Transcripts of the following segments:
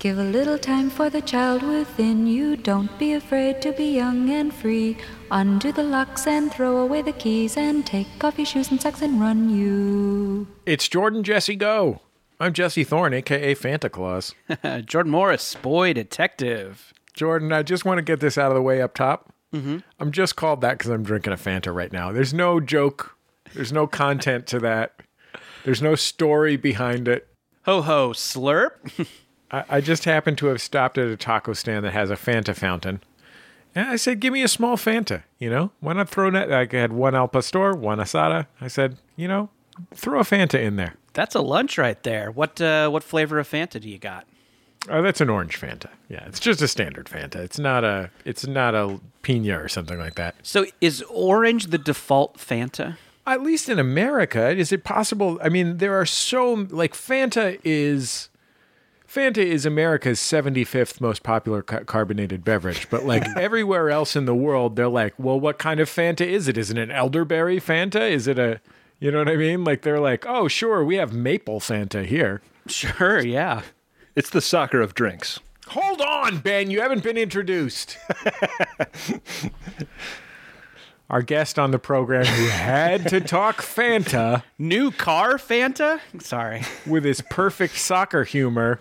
Give a little time for the child within you. Don't be afraid to be young and free. Undo the locks and throw away the keys and take off your shoes and socks and run you. It's Jordan Jesse Go. I'm Jesse Thorne, a.k.a. Fanta Claus. Jordan Morris, boy detective. Jordan, I just want to get this out of the way up top. Mm-hmm. I'm just called that because I'm drinking a Fanta right now. There's no joke. There's no content to that. There's no story behind it. Ho-ho, slurp. I just happened to have stopped at a taco stand that has a Fanta fountain. And I said, give me a small Fanta, you know? Why not throw that? I had one Al Pastor, one Asada. I said, you know, throw a Fanta in there. That's a lunch right there. What flavor of Fanta do you got? Oh, that's an orange Fanta. Yeah, it's just a standard Fanta. It's not a piña or something like that. So is orange the default Fanta? At least in America, is it possible? I mean, there are Fanta is America's 75th most popular carbonated beverage. But everywhere else in the world, they're like, well, what kind of Fanta is it? Is it an elderberry Fanta? Is it a, you know what I mean? They're like, oh, sure, we have maple Fanta here. Sure, yeah. It's the soccer of drinks. Hold on, Ben, you haven't been introduced. Our guest on the program who had to talk Fanta. New car Fanta? Sorry. With his perfect soccer humor.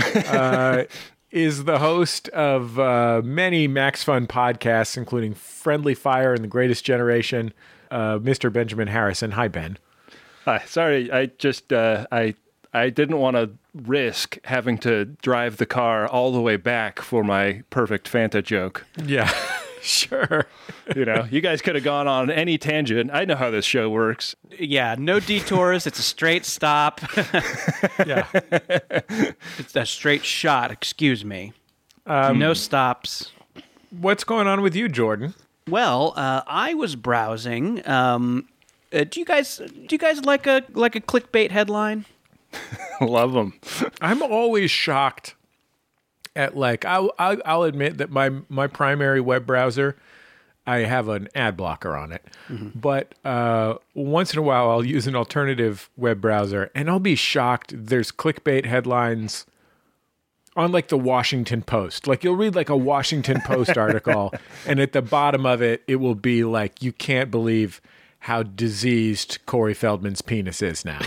Is the host of many Max Fun podcasts, including Friendly Fire and The Greatest Generation, Mr. Benjamin Harrison. Hi, Ben. Hi. Sorry, I just I didn't want to risk having to drive the car all the way back for my perfect Fanta joke. Yeah, sure. You know, you guys could have gone on any tangent. I know how this show works. Yeah, no detours. It's a straight stop. Yeah. It's a straight shot, excuse me. No stops. What's going on with you, Jordan? Well, I was browsing. Do you guys like a clickbait headline? Love them. I'm always shocked at I'll admit that my primary web browser, I have an ad blocker on it. Mm-hmm. But once in a while I'll use an alternative web browser and I'll be shocked there's clickbait headlines on the Washington Post. You'll read a Washington Post article and at the bottom of it will be you can't believe how diseased Corey Feldman's penis is now.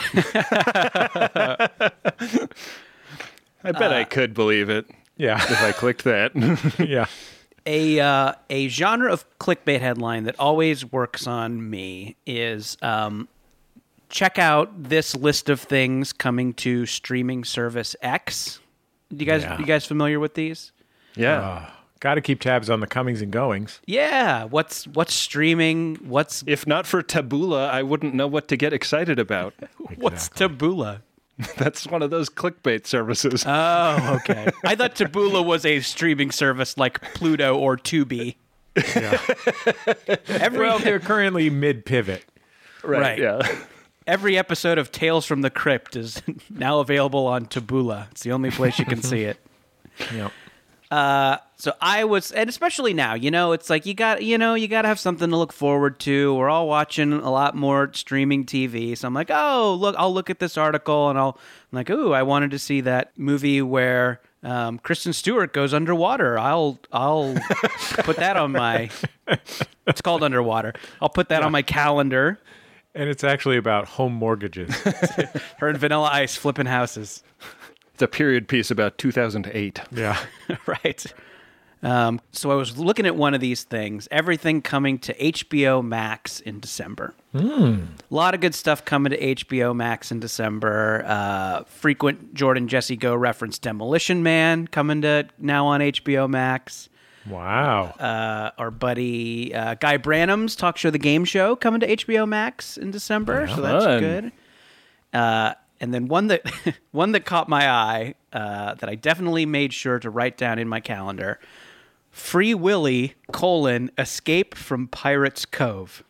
I bet I could believe it. Yeah. If I clicked that. Yeah. A genre of clickbait headline that always works on me is check out this list of things coming to streaming service X. You guys familiar with these? Yeah. Got to keep tabs on the comings and goings. Yeah. What's streaming? If not for Taboola, I wouldn't know what to get excited about. Exactly. What's Taboola? That's one of those clickbait services. Oh, okay. I thought Taboola was a streaming service like Pluto or Tubi. Yeah. Well, they're currently mid-pivot. Right. Yeah. Every episode of Tales from the Crypt is now available on Taboola. It's the only place you can see it. Yep. So I was, and especially now, it's you got to have something to look forward to. We're all watching a lot more streaming TV. So I'm like, oh, look, I'll look at this article and I'm like, ooh, I wanted to see that movie where Kristen Stewart goes underwater. I'll put that on my, it's called Underwater. I'll put that on my calendar. And it's actually about home mortgages. Her and Vanilla Ice flipping houses. It's a period piece about 2008. Yeah. Right. So I was looking at one of these things, everything coming to HBO Max in December. A lot of good stuff coming to HBO Max in December. Frequent Jordan Jesse Go reference Demolition Man coming to now on HBO Max. Wow. Our buddy Guy Branum's Talk Show The Game Show coming to HBO Max in December. Yeah, so that's good. And then one that caught my eye that I definitely made sure to write down in my calendar. Free Willy, Escape from Pirates Cove.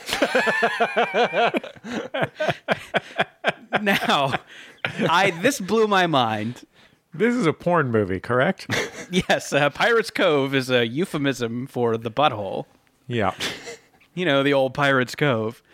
Now, this blew my mind. This is a porn movie, correct? Yes, Pirates Cove is a euphemism for the butthole. Yeah. The old Pirates Cove.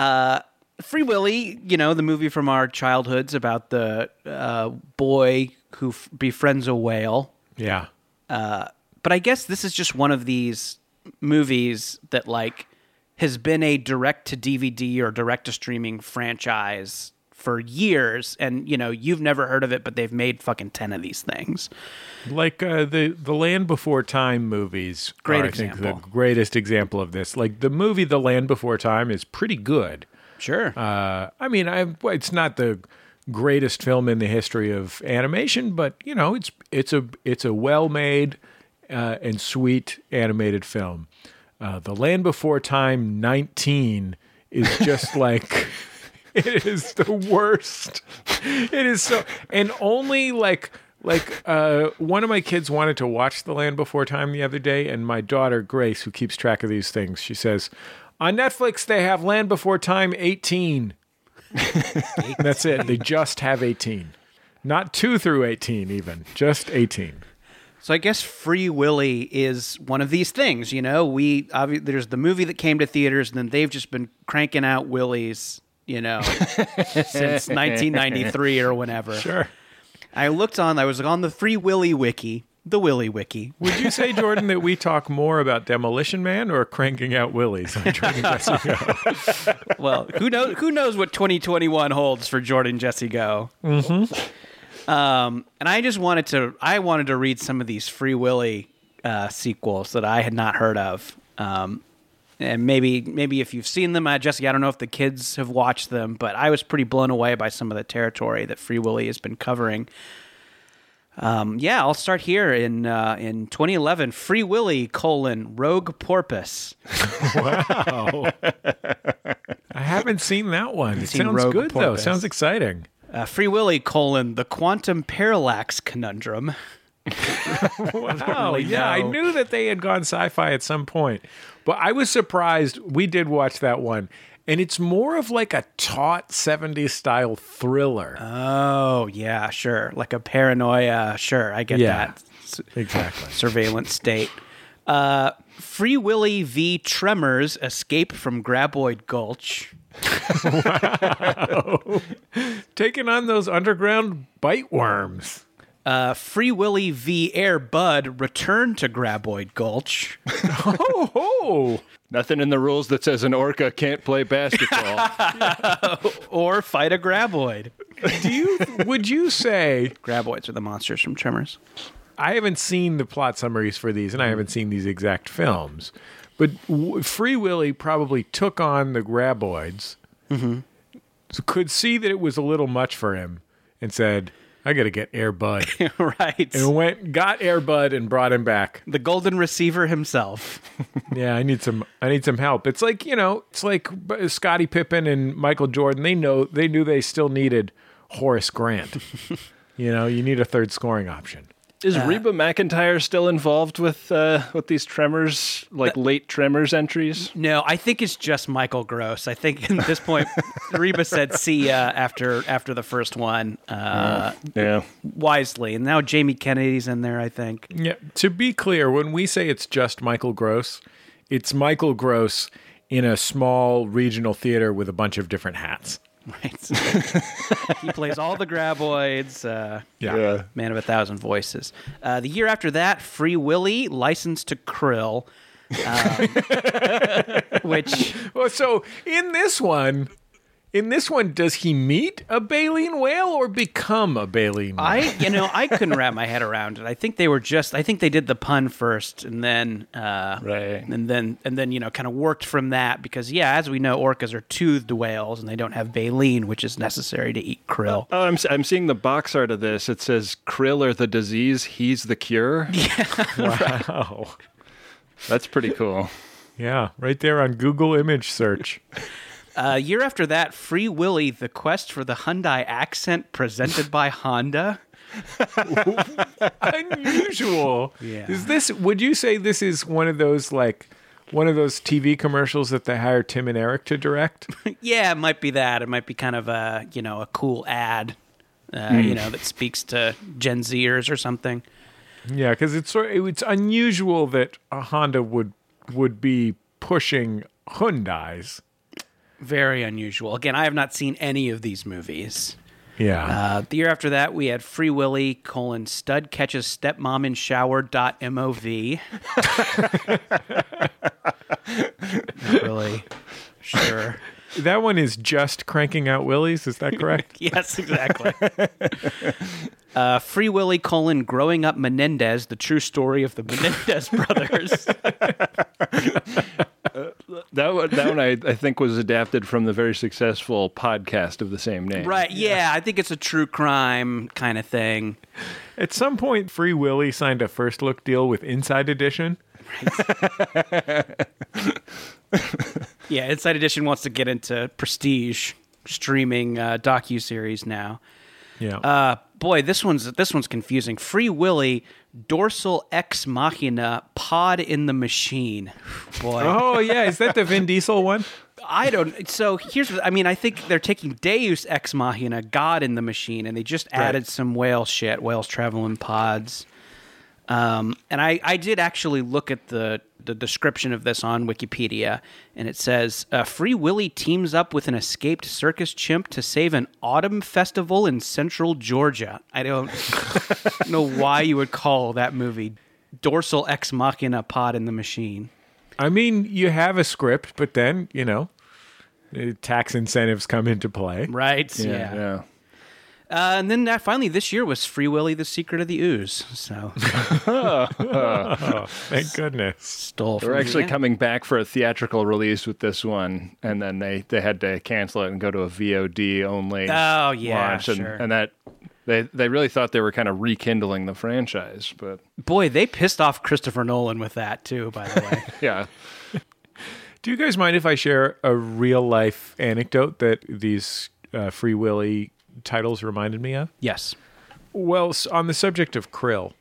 Yeah. Free Willy, the movie from our childhoods about the boy who befriends a whale. Yeah. But I guess this is just one of these movies that like has been a direct to DVD or direct to streaming franchise for years, and you've never heard of it, but they've made fucking 10 of these things. Like the Land Before Time movies. Great are, example. I think, the greatest example of this. Like the movie The Land Before Time is pretty good. Sure. I mean, it's not the greatest film in the history of animation, but it's a well-made and sweet animated film. The Land Before Time 19 is just like it is the worst. It is so, and only like one of my kids wanted to watch The Land Before Time the other day, and my daughter Grace, who keeps track of these things, she says, on Netflix they have Land Before Time 18. That's it. They just have 18. Not 2 through 18 even. Just 18. So I guess Free Willy is one of these things, there's the movie that came to theaters, and then they've just been cranking out Willies, since 1993 or whenever. Sure. I was on the Free Willy wiki, the Willy wiki. Would you say, Jordan, that we talk more about Demolition Man or cranking out Willies on Jordan Jesse Go? Well, who knows what 2021 holds for Jordan Jesse Go. Mm-hmm. And I wanted to read some of these Free Willy sequels that I had not heard of. And maybe if you've seen them, Jesse, I don't know if the kids have watched them, but I was pretty blown away by some of the territory that Free Willy has been covering. I'll start here in 2011. Free Willy: Rogue Porpoise. Wow. I haven't seen that one. It sounds Rogue good, though. Porpoise. Sounds exciting. Free Willy: The Quantum Parallax Conundrum. Wow. Yeah, I knew that they had gone sci-fi at some point, but I was surprised. We did watch that one, and it's more of like a taut 70s style thriller. Oh, yeah, sure. Like a paranoia. Sure, I get that. Exactly. Surveillance state. Free Willy v. Tremors: Escape from Graboid Gulch. Wow. Taking on those underground bite worms. Free Willy v. Air Bud: Return to Graboid Gulch. Oh. Nothing in the rules that says an orca can't play basketball. Or fight a graboid. Would you say Graboids are the monsters from Tremors. I haven't seen the plot summaries for these, and I haven't seen these exact films, but Free Willy probably took on the graboids, so could see that it was a little much for him, and said, I got to get Air Bud. Right. And got Air Bud and brought him back. The golden receiver himself. Yeah, I need some help. It's like, Scottie Pippen and Michael Jordan, they knew they still needed Horace Grant. You need a third scoring option. Is Reba McEntire still involved with these Tremors, late Tremors entries? No, I think it's just Michael Gross. I think at this point, Reba said see ya after the first one. Yeah. Wisely. And now Jamie Kennedy's in there, I think. Yeah. To be clear, when we say it's just Michael Gross, it's Michael Gross in a small regional theater with a bunch of different hats. Right. He plays all the graboids. Yeah. Man of 1,000 voices. The year after that, Free Willy: License to Krill. Which... Well, so in this one, does he meet a baleen whale or become a baleen whale? I couldn't wrap my head around it. I think they did the pun first and then, right. And then, kind of worked from that because, as we know, orcas are toothed whales and they don't have baleen, which is necessary to eat krill. Oh, I'm seeing the box art of this. It says krill are the disease, he's the cure. Yeah. Wow. That's pretty cool. Yeah, right there on Google image search. Year after that, Free Willy: The Quest for the Hyundai Accent, presented by Honda. Unusual. Yeah. Would you say this is one of those TV commercials that they hired Tim and Eric to direct? Yeah, it might be that. It might be kind of a cool ad, that speaks to Gen Zers or something. Yeah, because it's unusual that a Honda would be pushing Hyundais. Very unusual. Again, I have not seen any of these movies. Yeah. The year after that, we had Free Willy, stud catches stepmom in shower.mov. Not really sure. That one is just cranking out willies. Is that correct? Yes, exactly. Free Willy, growing up Menendez, the true story of the Menendez brothers. That one I think was adapted from the very successful podcast of the same name. Right, yeah, I think it's a true crime kind of thing. At some point, Free Willy signed a first look deal with Inside Edition. Yeah, Inside Edition wants to get into prestige streaming docuseries now. Yeah. Boy, this one's confusing. Free Willy, dorsal ex machina, pod in the machine. Boy. Oh, yeah. Is that the Vin Diesel one? I don't. So I think they're taking Deus ex machina, God in the machine, and they just added some whale shit. Whales travel in pods. And I did actually look at the description of this on Wikipedia, and it says, Free Willy teams up with an escaped circus chimp to save an autumn festival in central Georgia. I don't know why you would call that movie Dorsal Ex Machina, Pod in the Machine. I mean, you have a script, but then, tax incentives come into play. Right, Yeah. And then finally this year was Free Willy, The Secret of the Ooze. So, Thank goodness. stole from They're actually me. coming back for a theatrical release with this one, and then they had to cancel it and go to a VOD only Oh, yeah, launch. sure. And that they really thought they were kind of rekindling the franchise, but Boy, they pissed off Christopher Nolan with that too, by the way. yeah. Do you guys mind if I share a real life anecdote that these Free Willy titles reminded me of? Yes. Well, on the subject of krill,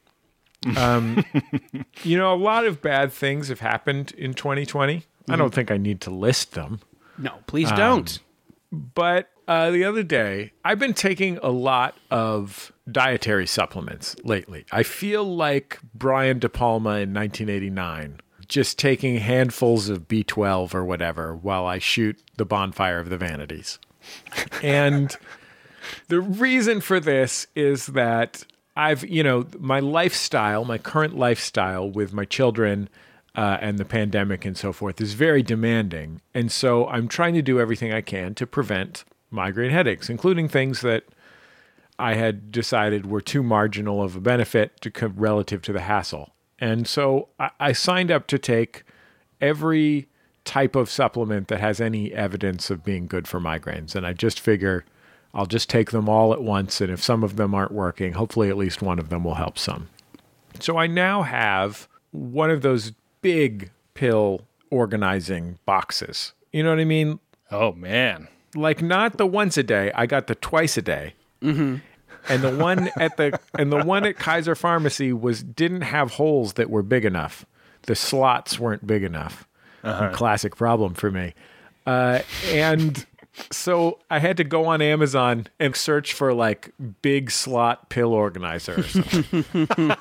a lot of bad things have happened in 2020. I don't think I need to list them. No, please don't. But the other day, I've been taking a lot of dietary supplements lately. I feel like Brian De Palma in 1989, just taking handfuls of B12 or whatever while I shoot The Bonfire of the Vanities. And the reason for this is that I've, my lifestyle, my current lifestyle with my children and the pandemic and so forth is very demanding. And so I'm trying to do everything I can to prevent migraine headaches, including things that I had decided were too marginal of a benefit relative to the hassle. And so I signed up to take every type of supplement that has any evidence of being good for migraines. And I just figure I'll just take them all at once, and if some of them aren't working, hopefully at least one of them will help some. So I now have one of those big pill organizing boxes. You know what I mean? Oh man. Like not the once a day, I got the twice a day. Mm-hmm. And the one at Kaiser Pharmacy didn't have holes that were big enough. The slots weren't big enough. Classic problem for me. And so I had to go on Amazon and search for like big slot pill organizer or something.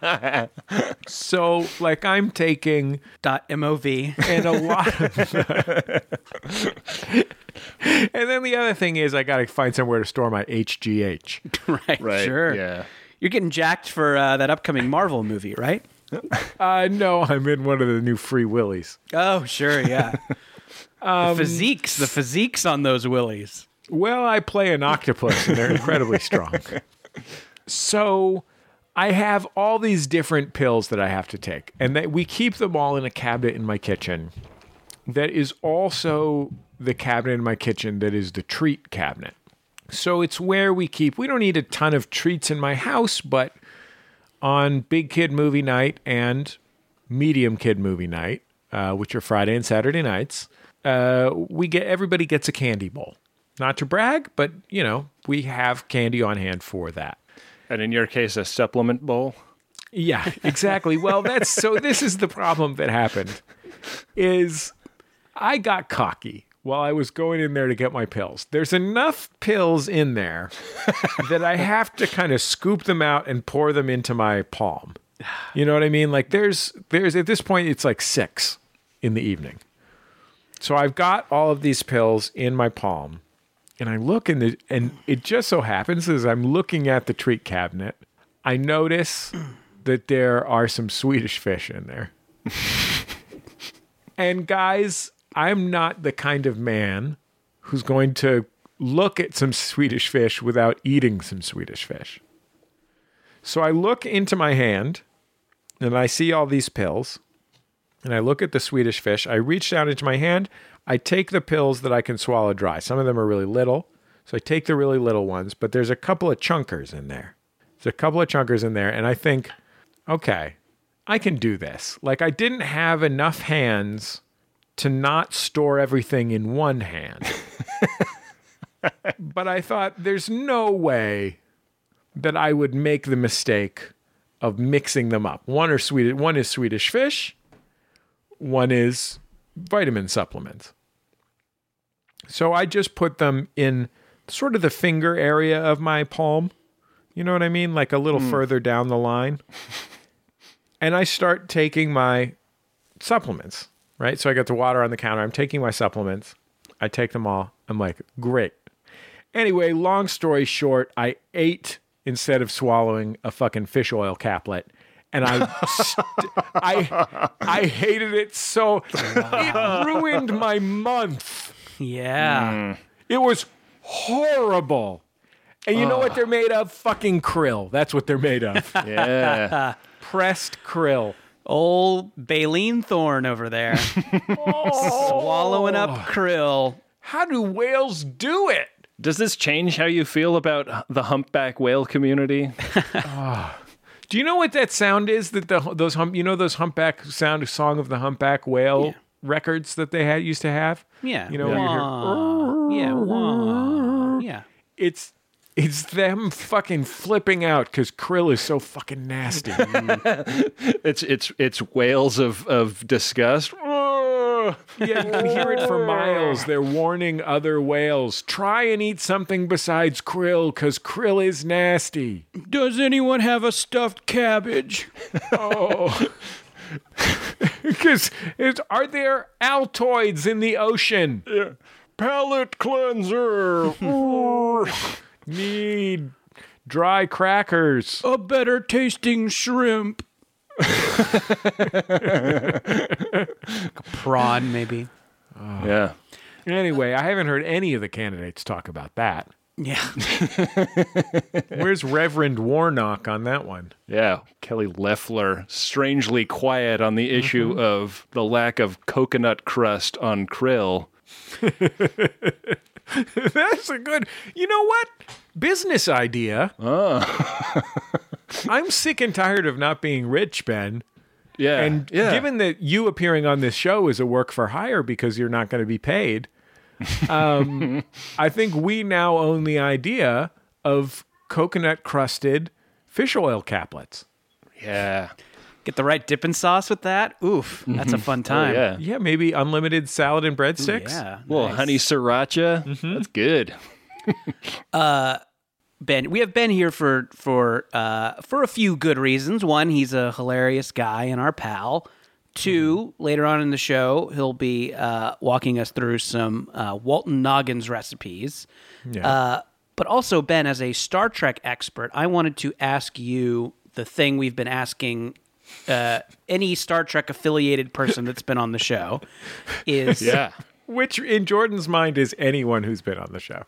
So like I'm taking .mov and a lot of and then the other thing is I got to find somewhere to store my HGH. right, sure. Yeah. You're getting jacked for that upcoming Marvel movie, right? No, I'm in one of the new Free Willies. Oh, sure, yeah. The physiques on those willies. Well, I play an octopus, and they're incredibly strong. So I have all these different pills that I have to take, and we keep them all in a cabinet in my kitchen. That is also the cabinet in my kitchen that is the treat cabinet. So it's where we don't need a ton of treats in my house, but on Big Kid Movie Night and Medium Kid Movie Night, which are Friday and Saturday nights, everybody gets a candy bowl. Not to brag, but we have candy on hand for that. And in your case, a supplement bowl? Yeah, exactly. Well, this is the problem that happened is I got cocky while I was going in there to get my pills. There's enough pills in there that I have to kind of scoop them out and pour them into my palm. You know what I mean? Like there's at this point, it's like 6 in the evening. So I've got all of these pills in my palm And I look and it just so happens as I'm looking at the treat cabinet, I notice that there are some Swedish fish in there. And guys, I'm not the kind of man who's going to look at some Swedish fish without eating some Swedish fish. So I look into my hand and I see all these pills and I look at the Swedish fish. I reach down into my hand. I take the pills that I can swallow dry. Some of them are really little. So I take the really little ones, but there's a couple of chunkers in there. And I think, okay, I can do this. Like, I didn't have enough hands to not store everything in one hand. But I thought, there's no way that I would make the mistake of mixing them up. One is Swedish fish, one is vitamin supplements. So I just put them in sort of the finger area of my palm. You know what I mean? Like a little further down the line. And I start taking my supplements, right? So I got the water on the counter. I'm taking my supplements. I take them all. I'm like, great. Anyway, long story short, I ate instead of swallowing a fucking fish oil caplet. And I hated it so. It ruined my month. Yeah. It was horrible. And you know what they're made of? Fucking krill. That's what they're made of. Yeah. Pressed krill. Old Baleen Thorn over there. Swallowing up krill. How do whales do it? Does this change how you feel about the humpback whale community? Do you know what that sound is? That those humpback sound, Song of the Humpback Whale records that they used to have? Yeah. You know, when you hear, Yeah. it's them fucking flipping out because krill is so fucking nasty. It's whales of disgust. Yeah, you can hear it for miles. They're warning other whales, try and eat something besides krill because krill is nasty. Does anyone have a stuffed cabbage? Oh. Because are there Altoids in the ocean? Yeah. Palate cleanser. Need dry crackers. A better tasting shrimp. Prawn, maybe. Yeah. Anyway, I haven't heard any of the candidates talk about that. Yeah. Where's Reverend Warnock on that one? Yeah. Kelly Loeffler, strangely quiet on the issue of the lack of coconut crust on krill. That's a good, you know what? Business idea. I'm sick and tired of not being rich, Ben. Yeah. And given that you appearing on this show is a work for hire because you're not going to be paid, I think we now own the idea of coconut crusted fish oil caplets. Yeah. Get the right dipping sauce with that. Oof. That's a fun time. Oh, yeah. Yeah, maybe unlimited salad and breadsticks. Yeah. Well, nice. honey sriracha. That's good. Ben, we have Ben here for a few good reasons. One, he's a hilarious guy and our pal. Two, later on in the show, he'll be walking us through some Walton Noggins recipes. Yeah. But also, Ben, as a Star Trek expert, I wanted to ask you the thing we've been asking any Star Trek affiliated person that's been on the show is Yeah. Which, in Jordan's mind, is anyone who's been on the show.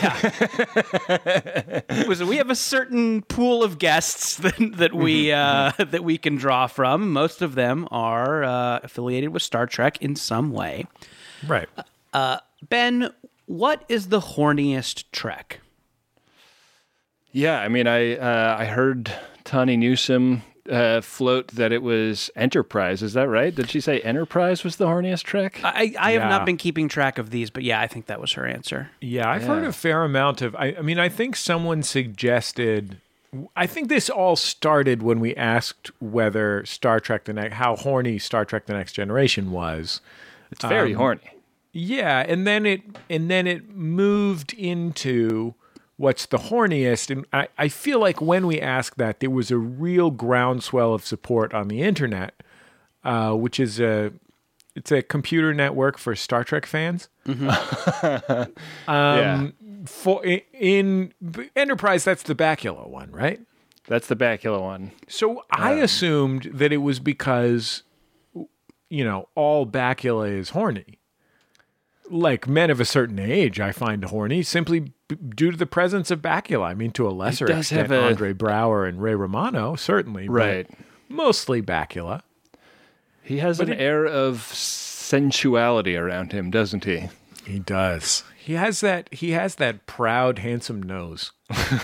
we have a certain pool of guests that we can draw from. Most of them are affiliated with Star Trek in some way. Right. Ben, what is the horniest Trek? Yeah, I mean, I heard Tawny Newsome float that it was Enterprise. Is that right? Did she say Enterprise was the horniest Trek? I have not been keeping track of these, but yeah, I think that was her answer. Yeah, I've heard a fair amount of. I mean, I think someone suggested. I think this all started when we asked whether how horny Star Trek: The Next Generation was. It's very horny. Yeah, and then it moved into what's the horniest, and I feel like when we asked that, there was a real groundswell of support on the internet, which is it's a computer network for Star Trek fans. in Enterprise, that's the Bakula one, right? That's the Bakula one. So I assumed that it was because, all Bakula is horny. Like men of a certain age, I find horny simply due to the presence of Bakula. I mean, to a lesser extent, Andre Braugher and Ray Romano, certainly. Right. But mostly Bakula. He has an air of sensuality around him, doesn't he? He does. He has that proud, handsome nose.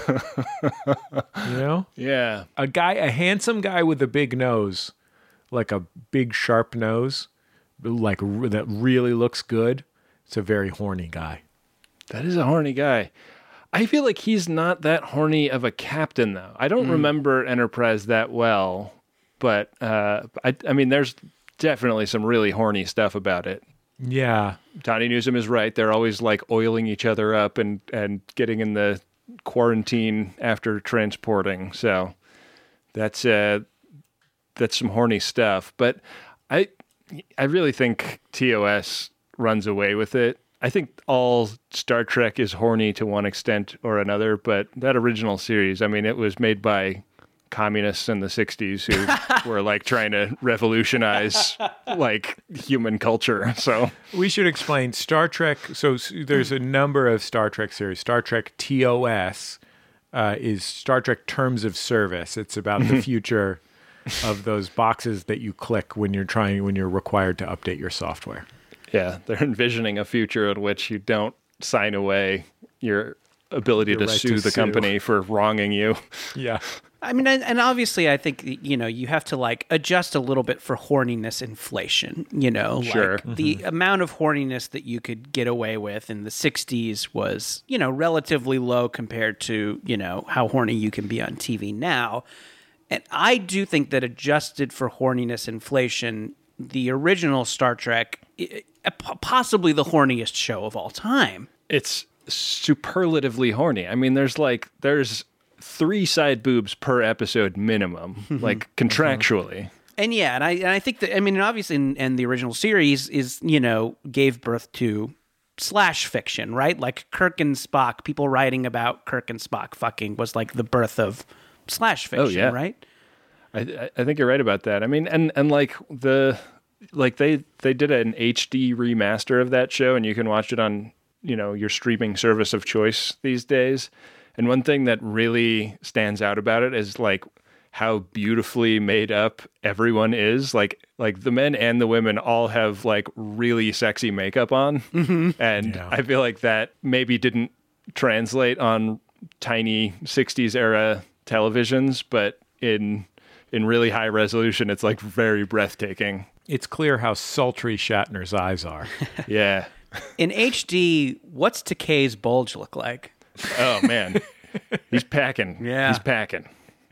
Yeah. A handsome guy with a big nose, like a big sharp nose, like that really looks good. It's a very horny guy. That is a horny guy. I feel like he's not that horny of a captain, though. I don't remember Enterprise that well, but I mean, there's definitely some really horny stuff about it. Yeah. Tawny Newsome is right. They're always like oiling each other up and getting in the quarantine after transporting. So that's some horny stuff. But I really think TOS runs away with it. I think all Star Trek is horny to one extent or another, but that original series, I mean, it was made by communists in the 60s who were like trying to revolutionize like human culture. So we should explain Star Trek. So there's a number of Star Trek series. Star Trek TOS is Star Trek Terms of Service. It's about the future of those boxes that you click when you're required to update your software. Yeah, they're envisioning a future in which you don't sign away your ability to sue the company for wronging you. Yeah. I mean, and obviously, I think, you have to like adjust a little bit for horniness inflation, Sure. Like the amount of horniness that you could get away with in the 60s was, relatively low compared to, how horny you can be on TV now. And I do think that adjusted for horniness inflation, the original Star Trek, possibly the horniest show of all time. It's superlatively horny. I mean, there's 3 side boobs per episode minimum, like contractually. And yeah, and I think that, I mean, obviously, and the original series is, gave birth to slash fiction, right? Like Kirk and Spock, people writing about Kirk and Spock fucking was like the birth of slash fiction, right? I think you're right about that. I mean, and like they did an HD remaster of that show, and you can watch it on, your streaming service of choice these days. And one thing that really stands out about it is like how beautifully made up everyone is. Like the men and the women all have like really sexy makeup on. Mm-hmm. And yeah. I feel like that maybe didn't translate on tiny 60s era televisions, but in really high resolution, it's like very breathtaking. It's clear how sultry Shatner's eyes are. Yeah. In HD, what's Takei's bulge look like? Oh man, he's packing. Yeah, he's packing.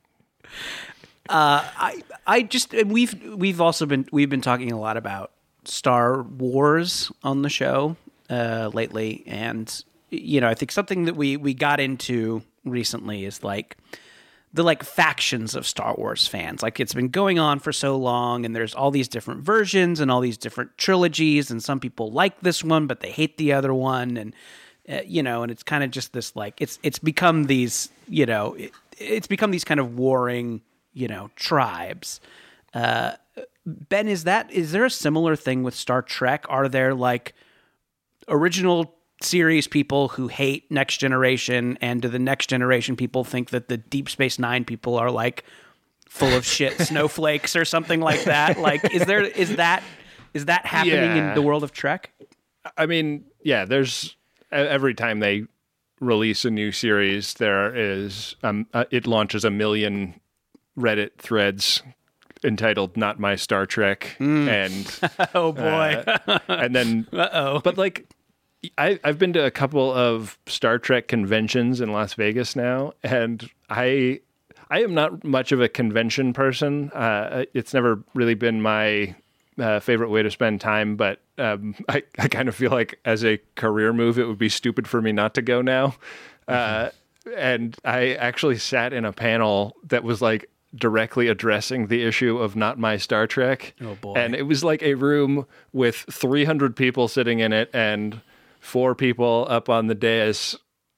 We've also been talking a lot about Star Wars on the show lately, and I think something that we got into recently is like the factions of Star Wars fans. Like it's been going on for so long, and there's all these different versions and all these different trilogies, and some people like this one but they hate the other one, and and it's kind of just this like it's become these it's become these kind of warring tribes. Ben, is there a similar thing with Star Trek? Are there like original series people who hate Next Generation, and do the Next Generation people think that the Deep Space Nine people are like full of shit snowflakes or something like that? Like, is that happening in the world of Trek? I mean, yeah, there's every time they release a new series, there is it launches a million Reddit threads entitled "Not My Star Trek," and oh boy, and then but like. I've been to a couple of Star Trek conventions in Las Vegas now, and I am not much of a convention person. It's never really been my favorite way to spend time, but I kind of feel like as a career move, it would be stupid for me not to go now. And I actually sat in a panel that was like directly addressing the issue of Not My Star Trek. Oh boy. And it was like a room with 300 people sitting in it and 4 people up on the dais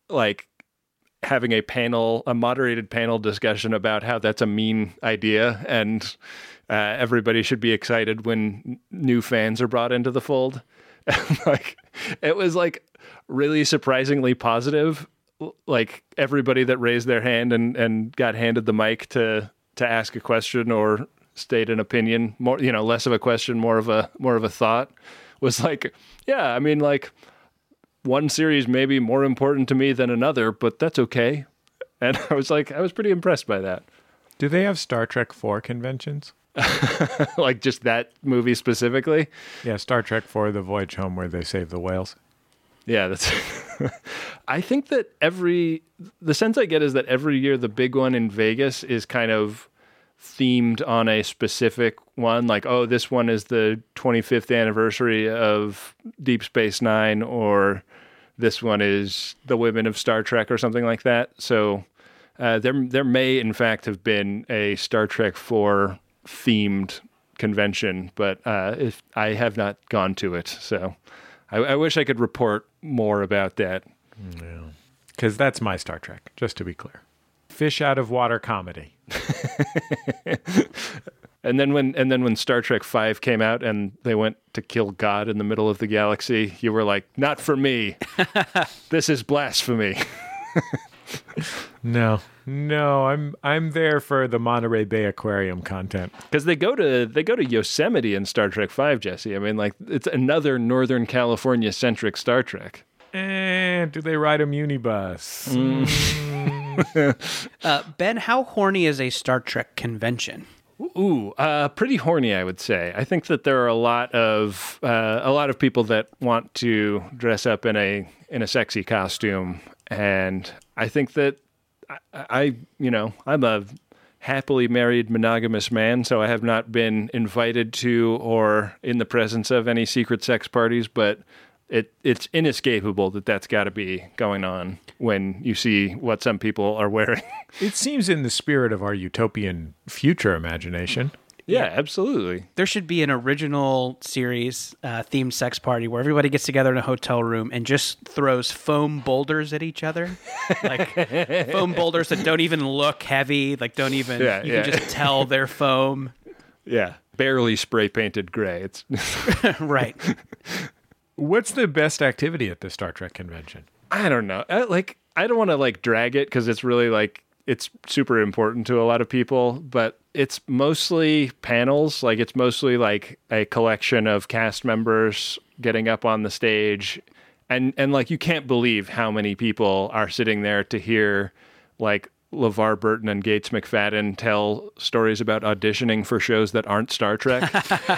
like having a moderated panel discussion about how that's a mean idea and everybody should be excited when new fans are brought into the fold. Like, it was like really surprisingly positive. Like, everybody that raised their hand and got handed the mic to ask a question or state an opinion, more, less of a question, more of a thought, was like, yeah, I mean, like, one series may be more important to me than another, but that's okay. And I was pretty impressed by that. Do they have Star Trek 4 conventions? Like, just that movie specifically? Yeah, Star Trek 4, The Voyage Home, where they save the whales. Yeah, that's. I think that the sense I get is that every year the big one in Vegas is kind of themed on a specific one. Like, oh, this one is the 25th anniversary of Deep Space Nine, or this one is the women of Star Trek, or something like that. So there may, in fact, have been a Star Trek 4 themed convention, but if I have not gone to it, so I wish I could report more about that. Yeah, because that's my Star Trek, just to be clear. Fish out of water comedy. And then when Star Trek V came out and they went to kill God in the middle of the galaxy, you were like, not for me. This is blasphemy. No, I'm there for the Monterey Bay Aquarium content. Because they go to Yosemite in Star Trek V, Jesse. I mean, like, it's another Northern California centric Star Trek. And do they ride a munibus? Ben, how horny is a Star Trek convention? Ooh, pretty horny, I would say. I think that there are a lot of people that want to dress up in a sexy costume, and I think that I'm a happily married monogamous man, so I have not been invited to or in the presence of any secret sex parties, but it's inescapable that that's got to be going on when you see what some people are wearing. It seems in the spirit of our utopian future imagination. Yeah, absolutely. There should be an original series themed sex party where everybody gets together in a hotel room and just throws foam boulders at each other. Like foam boulders that don't even look heavy, like don't even, you can just tell they're foam. Yeah, barely spray painted gray. It's right. What's the best activity at the Star Trek convention? I don't know. I don't want to drag it because it's really it's super important to a lot of people, but it's mostly panels. Like, it's mostly like a collection of cast members getting up on the stage, and like, you can't believe how many people are sitting there to hear like LeVar Burton and Gates McFadden tell stories about auditioning for shows that aren't Star Trek.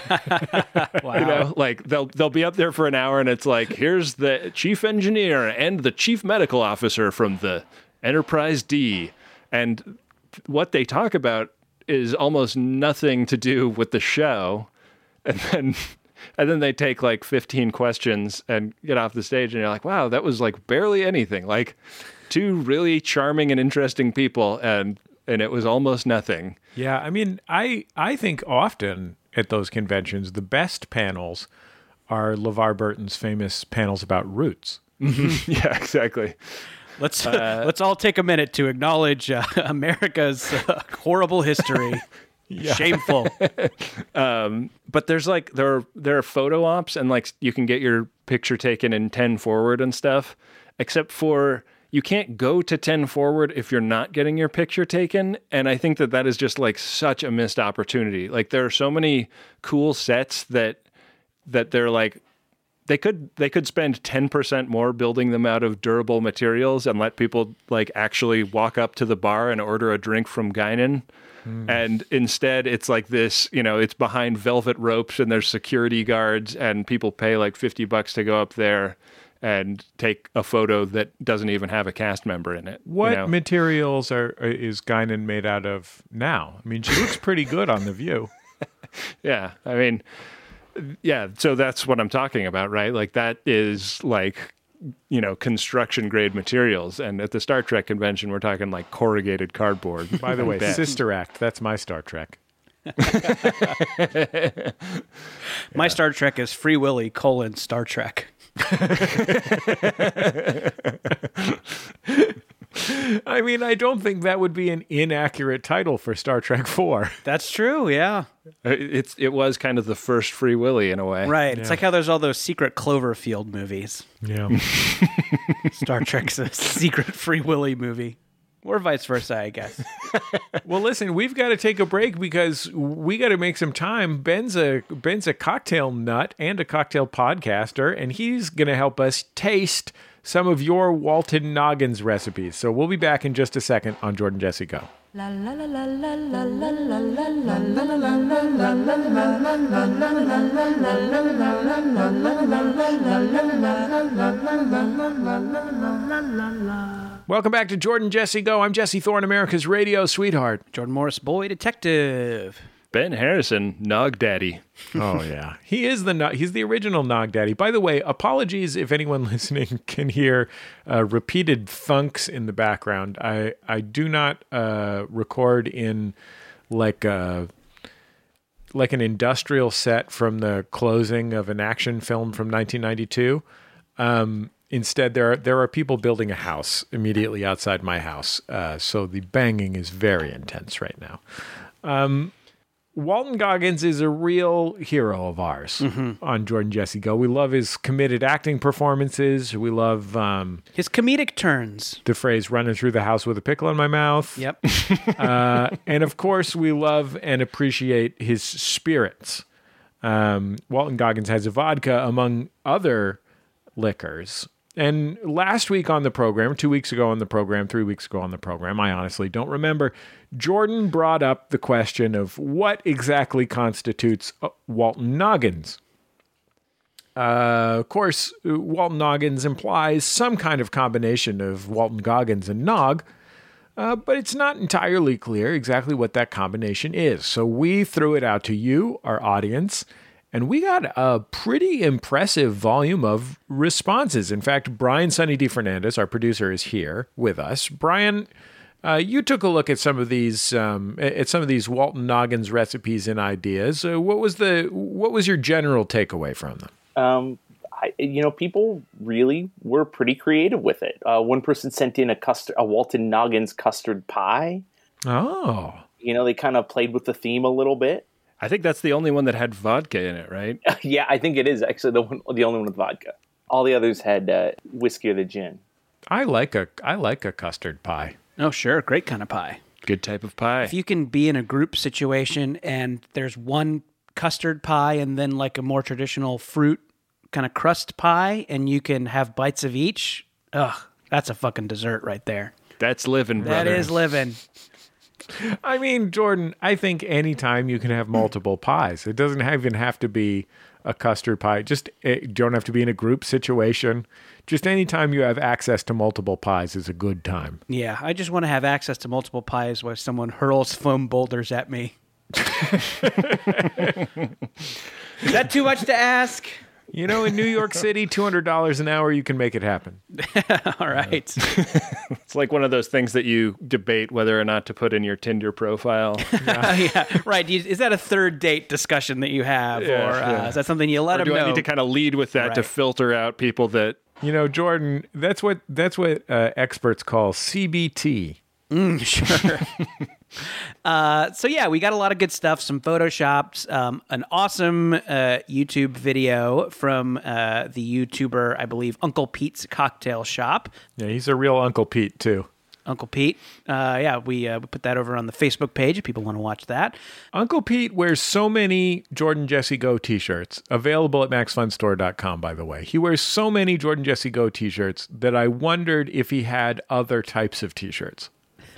Wow. Like, they'll be up there for an hour and it's like, here's the chief engineer and the chief medical officer from the Enterprise D. And what they talk about is almost nothing to do with the show. And then they take like 15 questions and get off the stage and you're like, wow, that was like barely anything. Like, two really charming and interesting people, and it was almost nothing. Yeah, I mean, I think often at those conventions, the best panels are LeVar Burton's famous panels about roots. Yeah, exactly. Let's all take a minute to acknowledge America's horrible history. Shameful. But there's like there are photo ops, and like you can get your picture taken in 10 forward and stuff, except for you can't go to 10 forward if you're not getting your picture taken. And I think that is just like such a missed opportunity. Like, there are so many cool sets that they're like, they could spend 10% more building them out of durable materials and let people like actually walk up to the bar and order a drink from Guinan. And instead it's like this, it's behind velvet ropes and there's security guards and people pay like $50 to go up there and take a photo that doesn't even have a cast member in it. What materials is Guinan made out of now? I mean, she looks pretty good on The View. Yeah, I mean, yeah, so that's what I'm talking about, right? Like, that is like, construction grade materials. And at the Star Trek convention, we're talking like corrugated cardboard. By the way, Sister Act, that's my Star Trek. My Star Trek is Free Willy : Star Trek. I mean, I don't think that would be an inaccurate title for Star Trek 4. That's true, yeah. It was kind of the first Free Willy in a way. Right. It's like how there's all those secret Cloverfield movies. Yeah. Star Trek's a secret Free Willy movie. Or vice versa, I guess. Well, listen, we've got to take a break because we got to make some time. Ben's a cocktail nut and a cocktail podcaster, and he's going to help us taste some of your Walton Noggins recipes. So we'll be back in just a second on Jordan Jesse Go. La la la la la la la la la la la. Welcome back to Jordan Jesse Go. I'm Jesse Thorne, America's radio sweetheart. Jordan Morris, boy detective. Ben Harrison, Nog Daddy. Oh yeah, he's the original Nog Daddy. By the way, apologies if anyone listening can hear repeated thunks in the background. I do not record in like an industrial set from the closing of an action film from 1992. Instead, there are people building a house immediately outside my house, so the banging is very intense right now. Walton Goggins is a real hero of ours on Jordan Jesse Go. We love his committed acting performances. We love his comedic turns. The phrase "running through the house with a pickle in my mouth." Yep. And of course, we love and appreciate his spirits. Walton Goggins has a vodka among other liquors. And last week on the program, 2 weeks ago on the program, 3 weeks ago on the program, I honestly don't remember, Jordan brought up the question of what exactly constitutes Walton Noggins. Of course, Walton Noggins implies some kind of combination of Walton Goggins and Nog, but it's not entirely clear exactly what that combination is. So we threw it out to you, our audience, and we got a pretty impressive volume of responses. In fact, Brian Sunny D. Fernandez, our producer, is here with us. Brian, you took a look at some of these Walton Noggins recipes and ideas. What was your general takeaway from them? People really were pretty creative with it. One person sent in a Walton Noggins custard pie. Oh, they kind of played with the theme a little bit. I think that's the only one that had vodka in it, right? Yeah, I think it is actually the only one with vodka. All the others had whiskey or the gin. I like a custard pie. Oh, sure. Great kind of pie. Good type of pie. If you can be in a group situation and there's one custard pie and then like a more traditional fruit kind of crust pie and you can have bites of each, that's a fucking dessert right there. That's living, brother. That is living. I mean, Jordan, I think anytime you can have multiple pies. It doesn't even have to be a custard pie. You don't have to be in a group situation. Just anytime you have access to multiple pies is a good time. Yeah, I just want to have access to multiple pies where someone hurls foam boulders at me. Is that too much to ask? In New York City, $200 an hour, you can make it happen. All right. It's like one of those things that you debate whether or not to put in your Tinder profile. Yeah, right. Is that a third date discussion that you have? Is that something you let them know? Do I need to kind of lead with that to filter out people that... Jordan, that's what experts call CBT. Sure. We got a lot of good stuff, some photoshops, an awesome YouTube video from the YouTuber, I believe, Uncle Pete's Cocktail Shop. Yeah, he's a real Uncle Pete, too. Uncle Pete. We put that over on the Facebook page if people want to watch that. Uncle Pete wears so many Jordan Jesse Go t-shirts, available at maxfunstore.com, by the way. He wears so many Jordan Jesse Go t-shirts that I wondered if he had other types of t-shirts.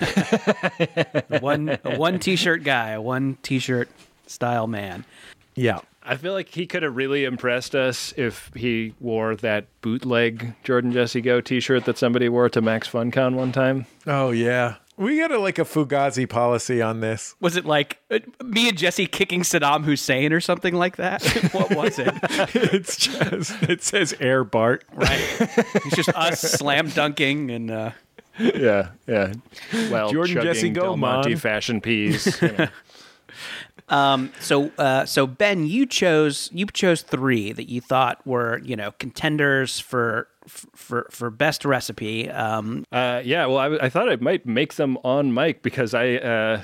one t-shirt guy, a one t-shirt style man. Yeah. I feel like he could have really impressed us if he wore that bootleg Jordan Jesse Go t-shirt that somebody wore to Max FunCon one time. Oh, yeah. We got a Fugazi policy on this. Was it like me and Jesse kicking Saddam Hussein or something like that? What was it? It says Air Bart. Right. It's just us slam dunking and... Yeah. Well, Jordan Jesse Go, Del Monte man. fashion peas. So Ben, you chose 3 that you thought were contenders for best recipe. Yeah, well, I thought I might make them on mic because I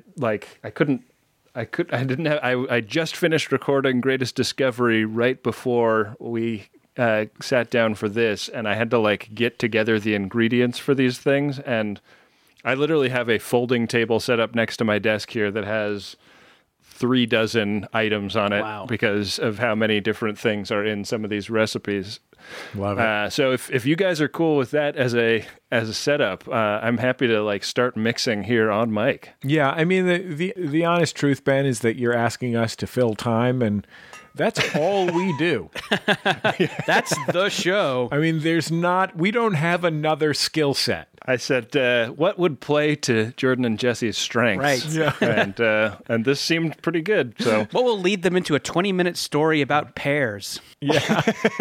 just finished recording Greatest Discovery right before we sat down for this, and I had to get together the ingredients for these things, and I literally have a folding table set up next to my desk here that has 3 dozen items on it. Wow. Because of how many different things are in some of these recipes. Love it. So if you guys are cool with that as a setup, I'm happy to start mixing here on mic. Yeah, I mean the honest truth, Ben, is that you're asking us to fill time, and that's all we do. That's the show. I mean, we don't have another skill set. I said, what would play to Jordan and Jesse's strengths? Right. Yeah. And this seemed pretty good. So What will lead them into a 20-minute story about pears? Yeah.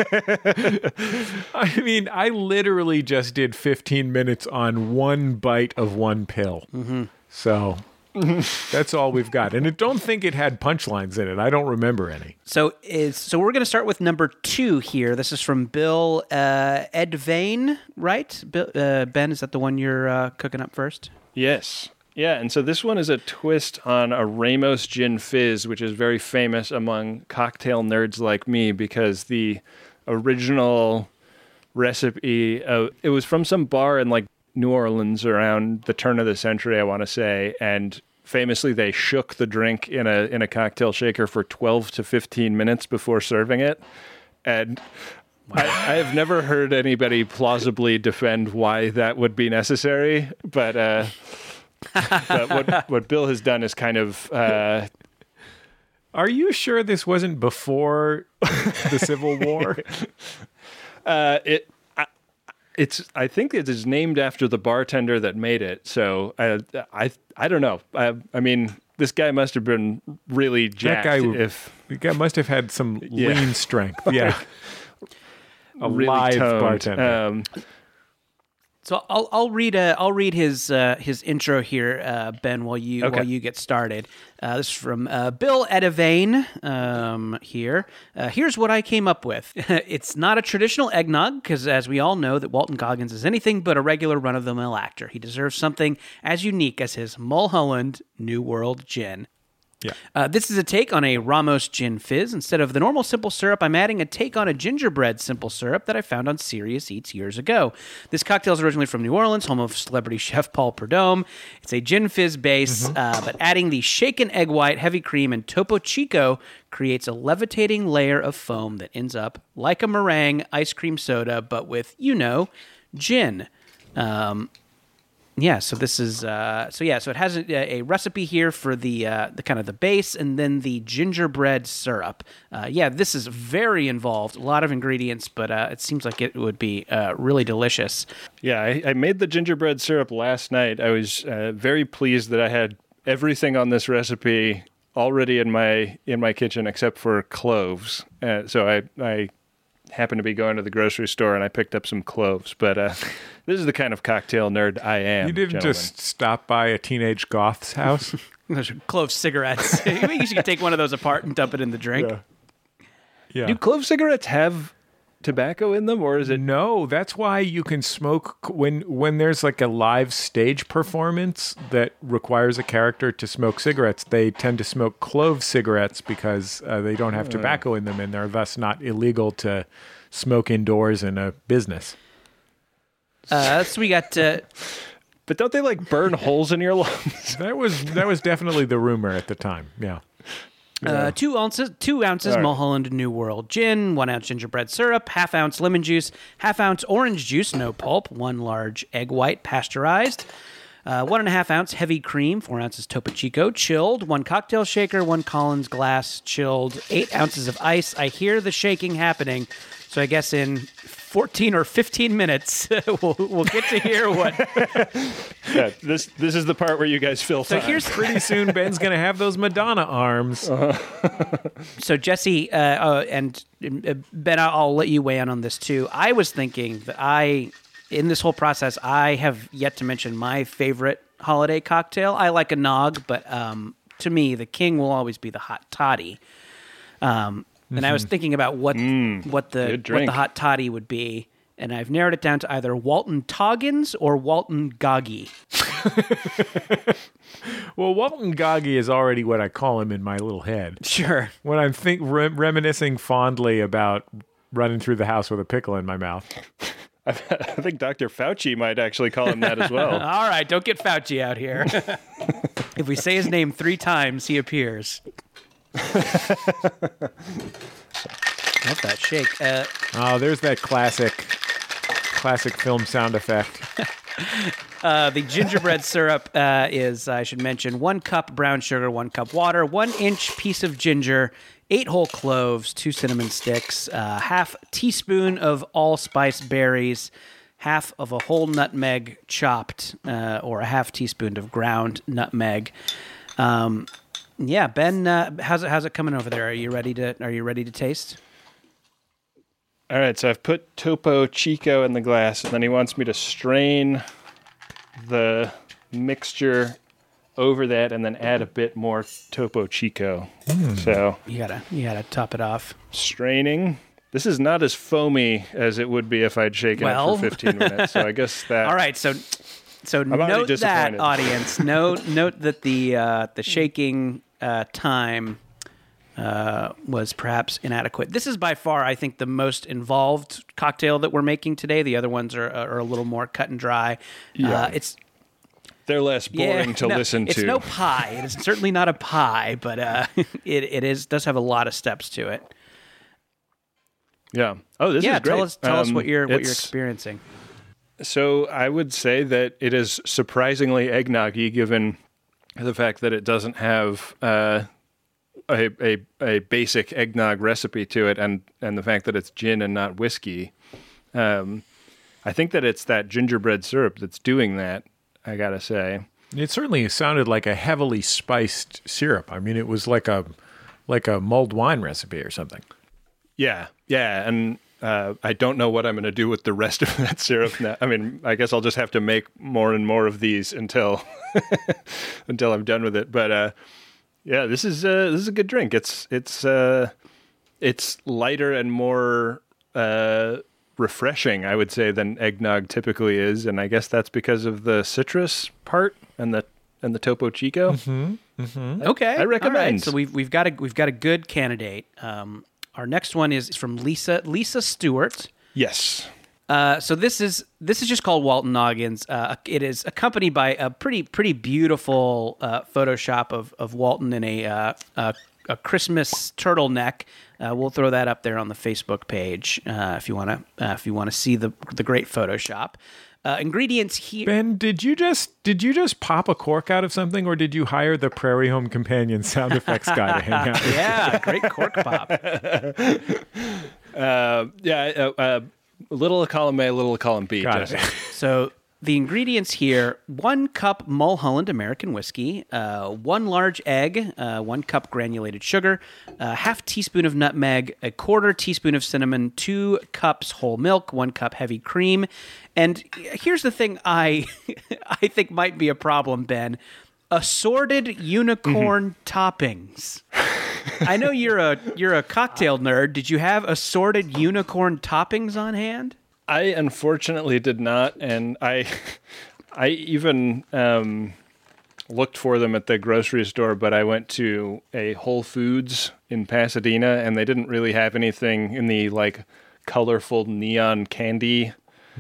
I mean, I literally just did 15 minutes on one bite of one pill. Mm-hmm. So that's all we've got. And I don't think it had punchlines in it. I don't remember any. So we're going to start with number 2 here. This is from Bill Edvain, right? Ben, is that the one you're cooking up first? yes. Yeah, and so this one is a twist on a Ramos Gin Fizz, which is very famous among cocktail nerds like me because the original recipe, it was from some bar in New Orleans around the turn of the century, I want to say, and famously they shook the drink in a cocktail shaker for 12 to 15 minutes before serving it. And I have never heard anybody plausibly defend why that would be necessary, but what Bill has done is kind of... Are you sure this wasn't before the Civil War? I think it is named after the bartender that made it. So I don't know. I mean, this guy must have been really jacked. The guy must have had some lean strength. Yeah, a really live toned. bartender. So I'll read his intro here, Ben, while you get started. This is from Bill Edvain here. Here's what I came up with. It's not a traditional eggnog because, as we all know, that Walton Goggins is anything but a regular run-of-the-mill actor. He deserves something as unique as his Mulholland New World Gin. Yeah. This is a take on a Ramos Gin Fizz. Instead of the normal simple syrup, I'm adding a take on a gingerbread simple syrup that I found on Serious Eats years ago. This cocktail is originally from New Orleans, home of celebrity chef Paul Prudhomme. It's a gin fizz base, but adding the shaken egg white, heavy cream, and Topo Chico creates a levitating layer of foam that ends up like a meringue ice cream soda, but with, gin. Yeah, so this is so it has a recipe here for the kind of the base and then the gingerbread syrup. This is very involved, a lot of ingredients, but it seems like it would be really delicious. Yeah, I made the gingerbread syrup last night. I was very pleased that I had everything on this recipe already in my kitchen except for cloves. So I happened to be going to the grocery store and I picked up some cloves, but this is the kind of cocktail nerd I am. You didn't just stop by a teenage goth's house? Those are clove cigarettes. You should take one of those apart and dump it in the drink. Yeah. Do clove cigarettes have tobacco in them, or is it? No, that's why you can smoke when there's like a live stage performance that requires a character to smoke cigarettes. They tend to smoke clove cigarettes because they don't have tobacco in them, and they're thus not illegal to smoke indoors in a business. So we got. But don't they burn holes in your lungs? That was definitely the rumor at the time. Yeah. 2 ounces right. Mulholland New World gin, 1 ounce gingerbread syrup, ½ ounce lemon juice, ½ ounce orange juice, no pulp, 1 large egg white pasteurized, 1.5 ounce heavy cream, 4 ounces Topo Chico chilled, 1 cocktail shaker, 1 Collins glass chilled, 8 ounces of ice. I hear the shaking happening, so I guess in 14 or 15 minutes, we'll get to hear what. Yeah, this is the part where you guys fill time. So here's Pretty soon, Ben's going to have those Madonna arms. So Jesse and Ben, I'll let you weigh in on this too. I was thinking that in this whole process, I have yet to mention my favorite holiday cocktail. I like a nog, but to me, the king will always be the hot toddy. And I was thinking about what the hot toddy would be, and I've narrowed it down to either Walton Toggins or Walton Goggy. Well, Walton Goggy is already what I call him in my little head. Sure. When I'm reminiscing fondly about running through the house with a pickle in my mouth. I think Dr. Fauci might actually call him that as well. All right, don't get Fauci out here. If we say his name 3 times, he appears. Love that shake. There's that classic film sound effect. The gingerbread syrup is, I should mention, 1 cup brown sugar, 1 cup water, 1 inch piece of ginger, 8 whole cloves, 2 cinnamon sticks, half teaspoon of allspice berries, half of a whole nutmeg chopped, or a half teaspoon of ground nutmeg. Yeah, Ben, how's it coming over there? Are you ready to taste? All right, so I've put Topo Chico in the glass, and then he wants me to strain the mixture over that and then add a bit more Topo Chico. So you gotta top it off. Straining. This is not as foamy as it would be if I'd shaken it for 15 minutes. So I guess that. All right, so note that, audience. Note that the shaking time was perhaps inadequate. This is by far, I think, the most involved cocktail that we're making today. The other ones are a little more cut and dry. Yeah. They're less boring to listen to. It's no pie. It is certainly not a pie, but it does have a lot of steps to it. Yeah. Oh, this is great. Tell us what you're experiencing. So I would say that it is surprisingly eggnoggy, given the fact that it doesn't have a basic eggnog recipe to it, and the fact that it's gin and not whiskey. I think that it's that gingerbread syrup that's doing that, I gotta say. It certainly sounded like a heavily spiced syrup. I mean, it was like a mulled wine recipe or something. Yeah, and I don't know what I'm going to do with the rest of that syrup now. I mean, I guess I'll just have to make more and more of these until I'm done with it. But yeah, this is a good drink. It's lighter and more refreshing, I would say, than eggnog typically is, and I guess that's because of the citrus part and the Topo Chico. Okay, I recommend. All right. So we've got a good candidate. Our next one is from Lisa Stewart. Yes. So this is just called Walton Noggins. It is accompanied by a pretty beautiful Photoshop of Walton in a Christmas turtleneck. We'll throw that up there on the Facebook page if you want to see the great Photoshop. Ingredients here. Ben, did you just pop a cork out of something, or did you hire the Prairie Home Companion sound effects guy to hang out? Yeah, great cork pop. Little column A, little column B. Got it. So the ingredients here: 1 cup Mulholland American whiskey, 1 large egg, 1 cup granulated sugar, half teaspoon of nutmeg, 1/4 teaspoon of cinnamon, 2 cups whole milk, 1 cup heavy cream. And here's the thing I think might be a problem, Ben: assorted unicorn toppings. I know you're a cocktail nerd. Did you have assorted unicorn toppings on hand? I unfortunately did not, and I even looked for them at the grocery store, but I went to a Whole Foods in Pasadena, and they didn't really have anything in the like colorful neon candy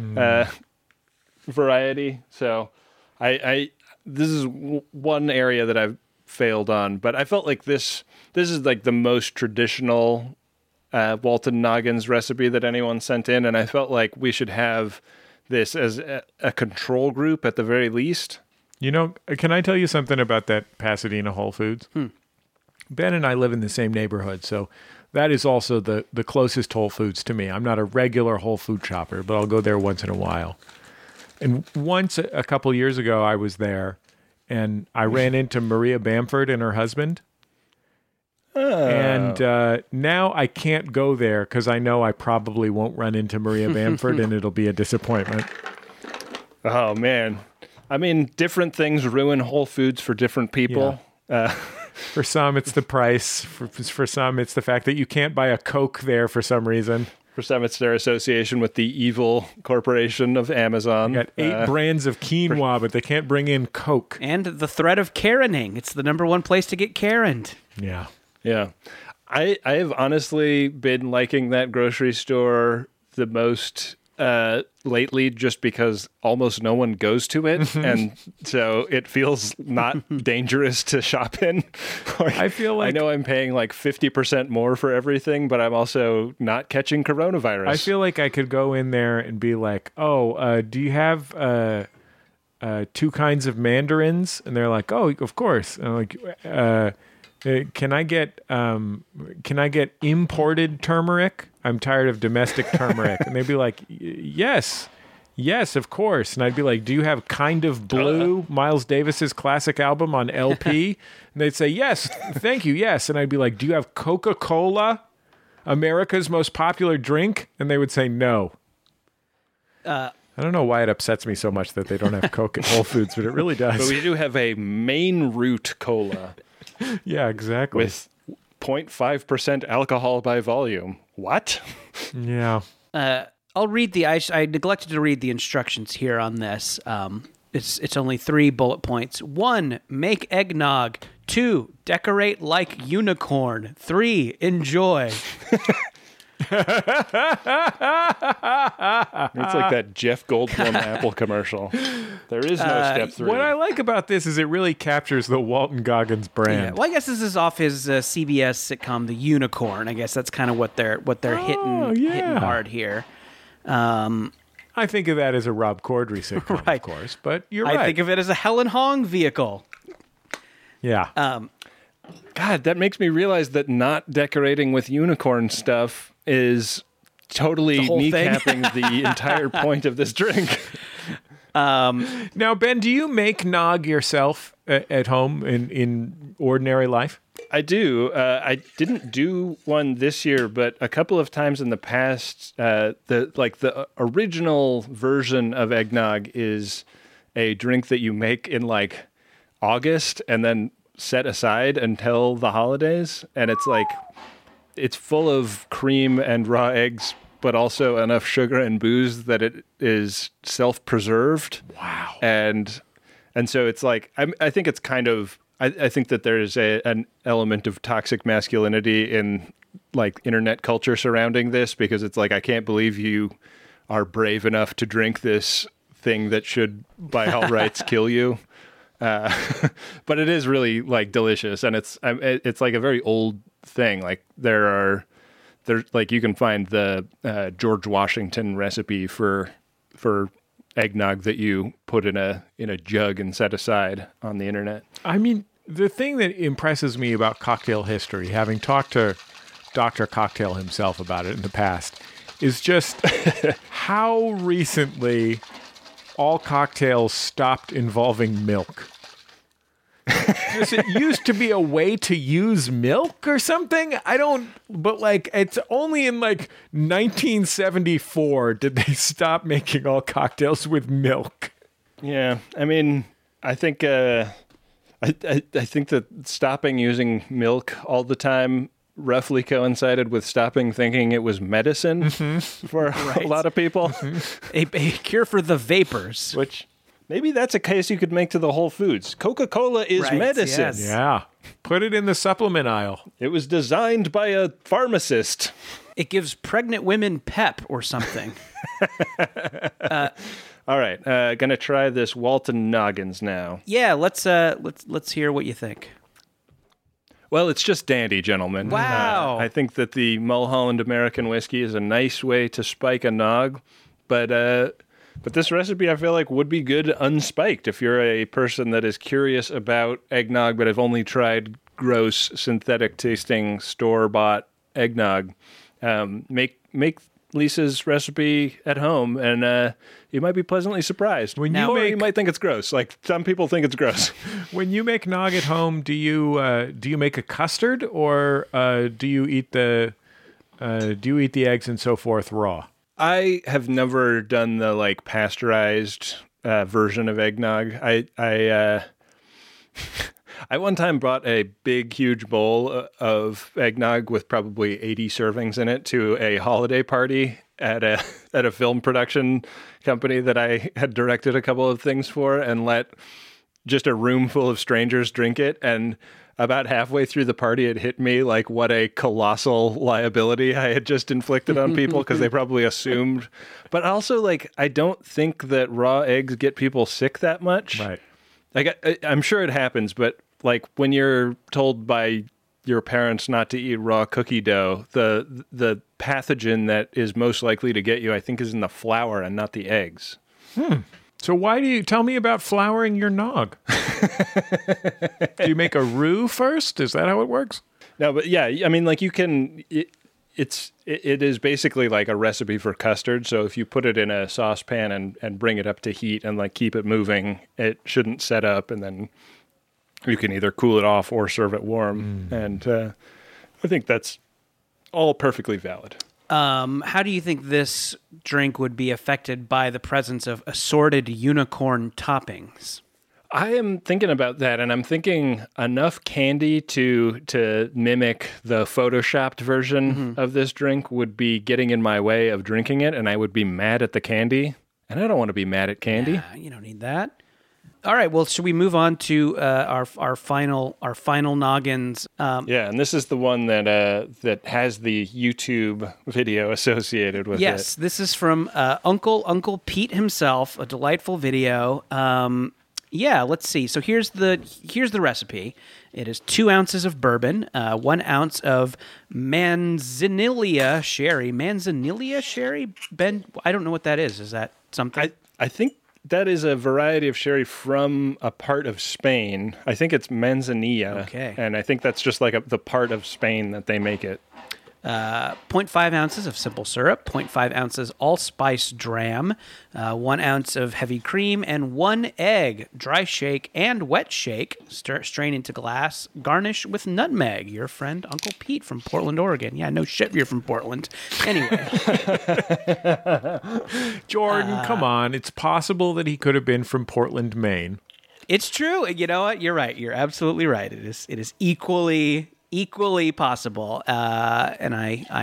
variety. So this is one area that I've failed on, but I felt like this is like the most traditional Walton Noggins recipe that anyone sent in, and I felt like we should have this as a control group at the very least. You know, can I tell you something about that Pasadena Whole Foods? Ben and I live in the same neighborhood, so that is also the closest Whole Foods to me. I'm not a regular Whole Food shopper, but I'll go there once in a while. And once, a couple years ago, I was there, and I ran into Maria Bamford and her husband. Oh. And now I can't go there because I know I probably won't run into Maria Bamford, and it'll be a disappointment. Oh, man. I mean, different things ruin Whole Foods for different people. Yeah. For some, it's the price. For some, it's the fact that you can't buy a Coke there for some reason. For some, it's their association with the evil corporation of Amazon. Got 8 brands of quinoa, but they can't bring in Coke. And the threat of Karening. It's the number one place to get Karened. Yeah. Yeah. I have honestly been liking that grocery store the most lately just because almost no one goes to it. And so it feels not dangerous to shop in. I feel like I know I'm paying like 50% more for everything, but I'm also not catching coronavirus. I feel like I could go in there and be like, "Oh, do you have 2 kinds of mandarins?" And they're like, "Oh, of course." And I'm like, can I get imported turmeric? I'm tired of domestic turmeric." And they'd be like, yes, of course. And I'd be like, "Do you have Kind of Blue, Miles Davis's classic album on LP?" And they'd say, "Yes, thank you, yes." And I'd be like, "Do you have Coca-Cola, America's most popular drink?" And they would say no. I don't know why it upsets me so much that they don't have Coke at Whole Foods, but it really does. But we do have a main root cola. Yeah, exactly. With 0.5% alcohol by volume. What? Yeah. I'll read I neglected to read the instructions here on this. It's only 3 bullet points. 1, make eggnog. 2, decorate like unicorn. 3, enjoy. It's like that Jeff Goldblum Apple commercial. There is no step 3. What I like about this is it really captures the Walton Goggins brand. Yeah. Well, I guess this is off his CBS sitcom, The Unicorn. I guess that's kind of what they're hitting hard here. I think of that as a Rob Corddry sitcom, Right. of course, but you're right. I think of it as a Helen Hong vehicle. Yeah. God, that makes me realize that not decorating with unicorn stuff is totally The whole thing. kneecapping the entire point of this drink. Now, Ben, do you make nog yourself at home in ordinary life? I do. I didn't do one this year, but a couple of times in the past, the original version of eggnog is a drink that you make in like August and then set aside until the holidays, and it's full of cream and raw eggs, but also enough sugar and booze that it is self-preserved. Wow. And so it's like I think it's kind of I think that there is an element of toxic masculinity in like internet culture surrounding this, because it's like, I can't believe you are brave enough to drink this thing that should by all rights kill you. But it is really like delicious, and it's like a very old thing. Like there's like you can find the George Washington recipe for eggnog that you put in a jug and set aside on the internet. I mean, the thing that impresses me about cocktail history, having talked to Dr. Cocktail himself about it in the past, is just how recently all cocktails stopped involving milk. Does it used to be a way to use milk or something? But like, it's only in like 1974 did they stop making all cocktails with milk. Yeah, I mean, I think I think that stopping using milk all the time roughly coincided with stopping thinking it was medicine for a lot of people. A cure for the vapors. Which maybe that's a case you could make to the Whole Foods. Coca-Cola is Right, medicine. yes. Yeah. Put it in the supplement aisle. It was designed by a pharmacist. It gives pregnant women pep or something. All right, gonna try this Walton Noggins now. Yeah, let's hear what you think. Well, it's just dandy, gentlemen. Wow. I think that the Mulholland American whiskey is a nice way to spike a nog, but this recipe I feel like would be good unspiked if you're a person that is curious about eggnog but have only tried gross synthetic tasting store-bought eggnog. Make Lisa's recipe at home, and you might be pleasantly surprised. When Or you you might think it's gross. Like some people think it's gross. When you make nog at home, do you make a custard, or do you eat the eggs and so forth raw? I have never done the like pasteurized version of eggnog. I one time brought a big, huge bowl of eggnog with probably 80 servings in it to a holiday party at a film production company that I had directed a couple of things for, and let just a room full of strangers drink it. And about halfway through the party, it hit me like what a colossal liability I had just inflicted on people, because they probably assumed. But also, like, I don't think that raw eggs get people sick that much. Right. Like, I'm sure it happens, but like when you're told by your parents not to eat raw cookie dough, the pathogen that is most likely to get you, I think, is in the flour and not the eggs. So why do you tell me about flouring your nog? Do you make a roux first? Is that how it works? No, but yeah, I mean, like you can. It is basically like a recipe for custard. So if you put it in a saucepan and bring it up to heat and like keep it moving, it shouldn't set up, and then you can either cool it off or serve it warm. And I think that's all perfectly valid. How do you think this drink would be affected by the presence of assorted unicorn toppings? I am thinking about that, and I'm thinking enough candy to mimic the photoshopped version of this drink would be getting in my way of drinking it, and I would be mad at the candy. And I don't want to be mad at candy. You don't need that. All right. Well, should we move on to our final noggins? Yeah, and this is the one that has the YouTube video associated with it. Yes, this is from Uncle Pete himself. A delightful video. Yeah, let's see. So here's the recipe. It is 2 ounces of bourbon, 1 ounce of Manzanilla sherry. Manzanilla sherry? Ben, I don't know what that is. Is that something? I think that is a variety of sherry from a part of Spain. I think it's Manzanilla. Okay. And I think that's just like the part of Spain that they make it. 0.5 ounces of simple syrup, 0.5 ounces allspice dram, 1 ounce of heavy cream, and 1 egg. Dry shake and wet shake. Strain into glass. Garnish with nutmeg. Your friend Uncle Pete from Portland, Oregon. Yeah, no shit, you're from Portland. Anyway. Jordan, come on. It's possible that he could have been from Portland, Maine. It's true. You know what? You're right. You're absolutely right. It is equally possible. And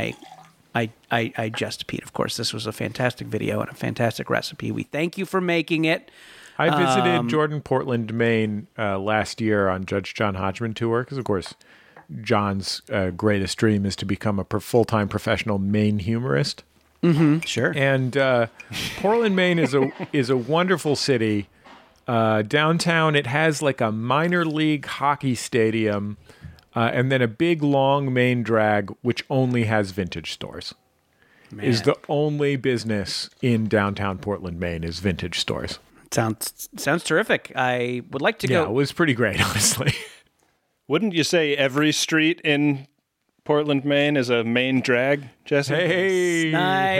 I just, Pete, of course, this was a fantastic video and a fantastic recipe. We thank you for making it. I visited Jordan, Portland, Maine last year on Judge John Hodgman tour, because, of course, John's greatest dream is to become a full-time professional Maine humorist. Mm-hmm, sure. And Portland, Maine is a wonderful city. Downtown, it has like a minor league hockey stadium, and then a big, long main drag, which only has vintage stores. Man. Is the only business in downtown Portland, Maine, is vintage stores. Sounds terrific. I would like to go. Yeah, it was pretty great, honestly. Wouldn't you say every street in Portland, Maine is a main drag, Jesse? Hey,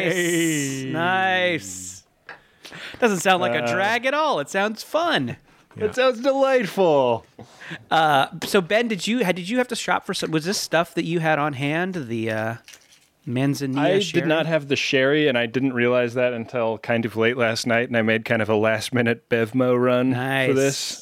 Nice. Doesn't sound like a drag at all. It sounds fun. It sounds delightful. So Ben, did you have to shop for some? Was this stuff that you had on hand? The Manzanilla I sherry? did not have the sherry, and I didn't realize that until kind of late last night, and I made kind of a last-minute Bevmo run for this.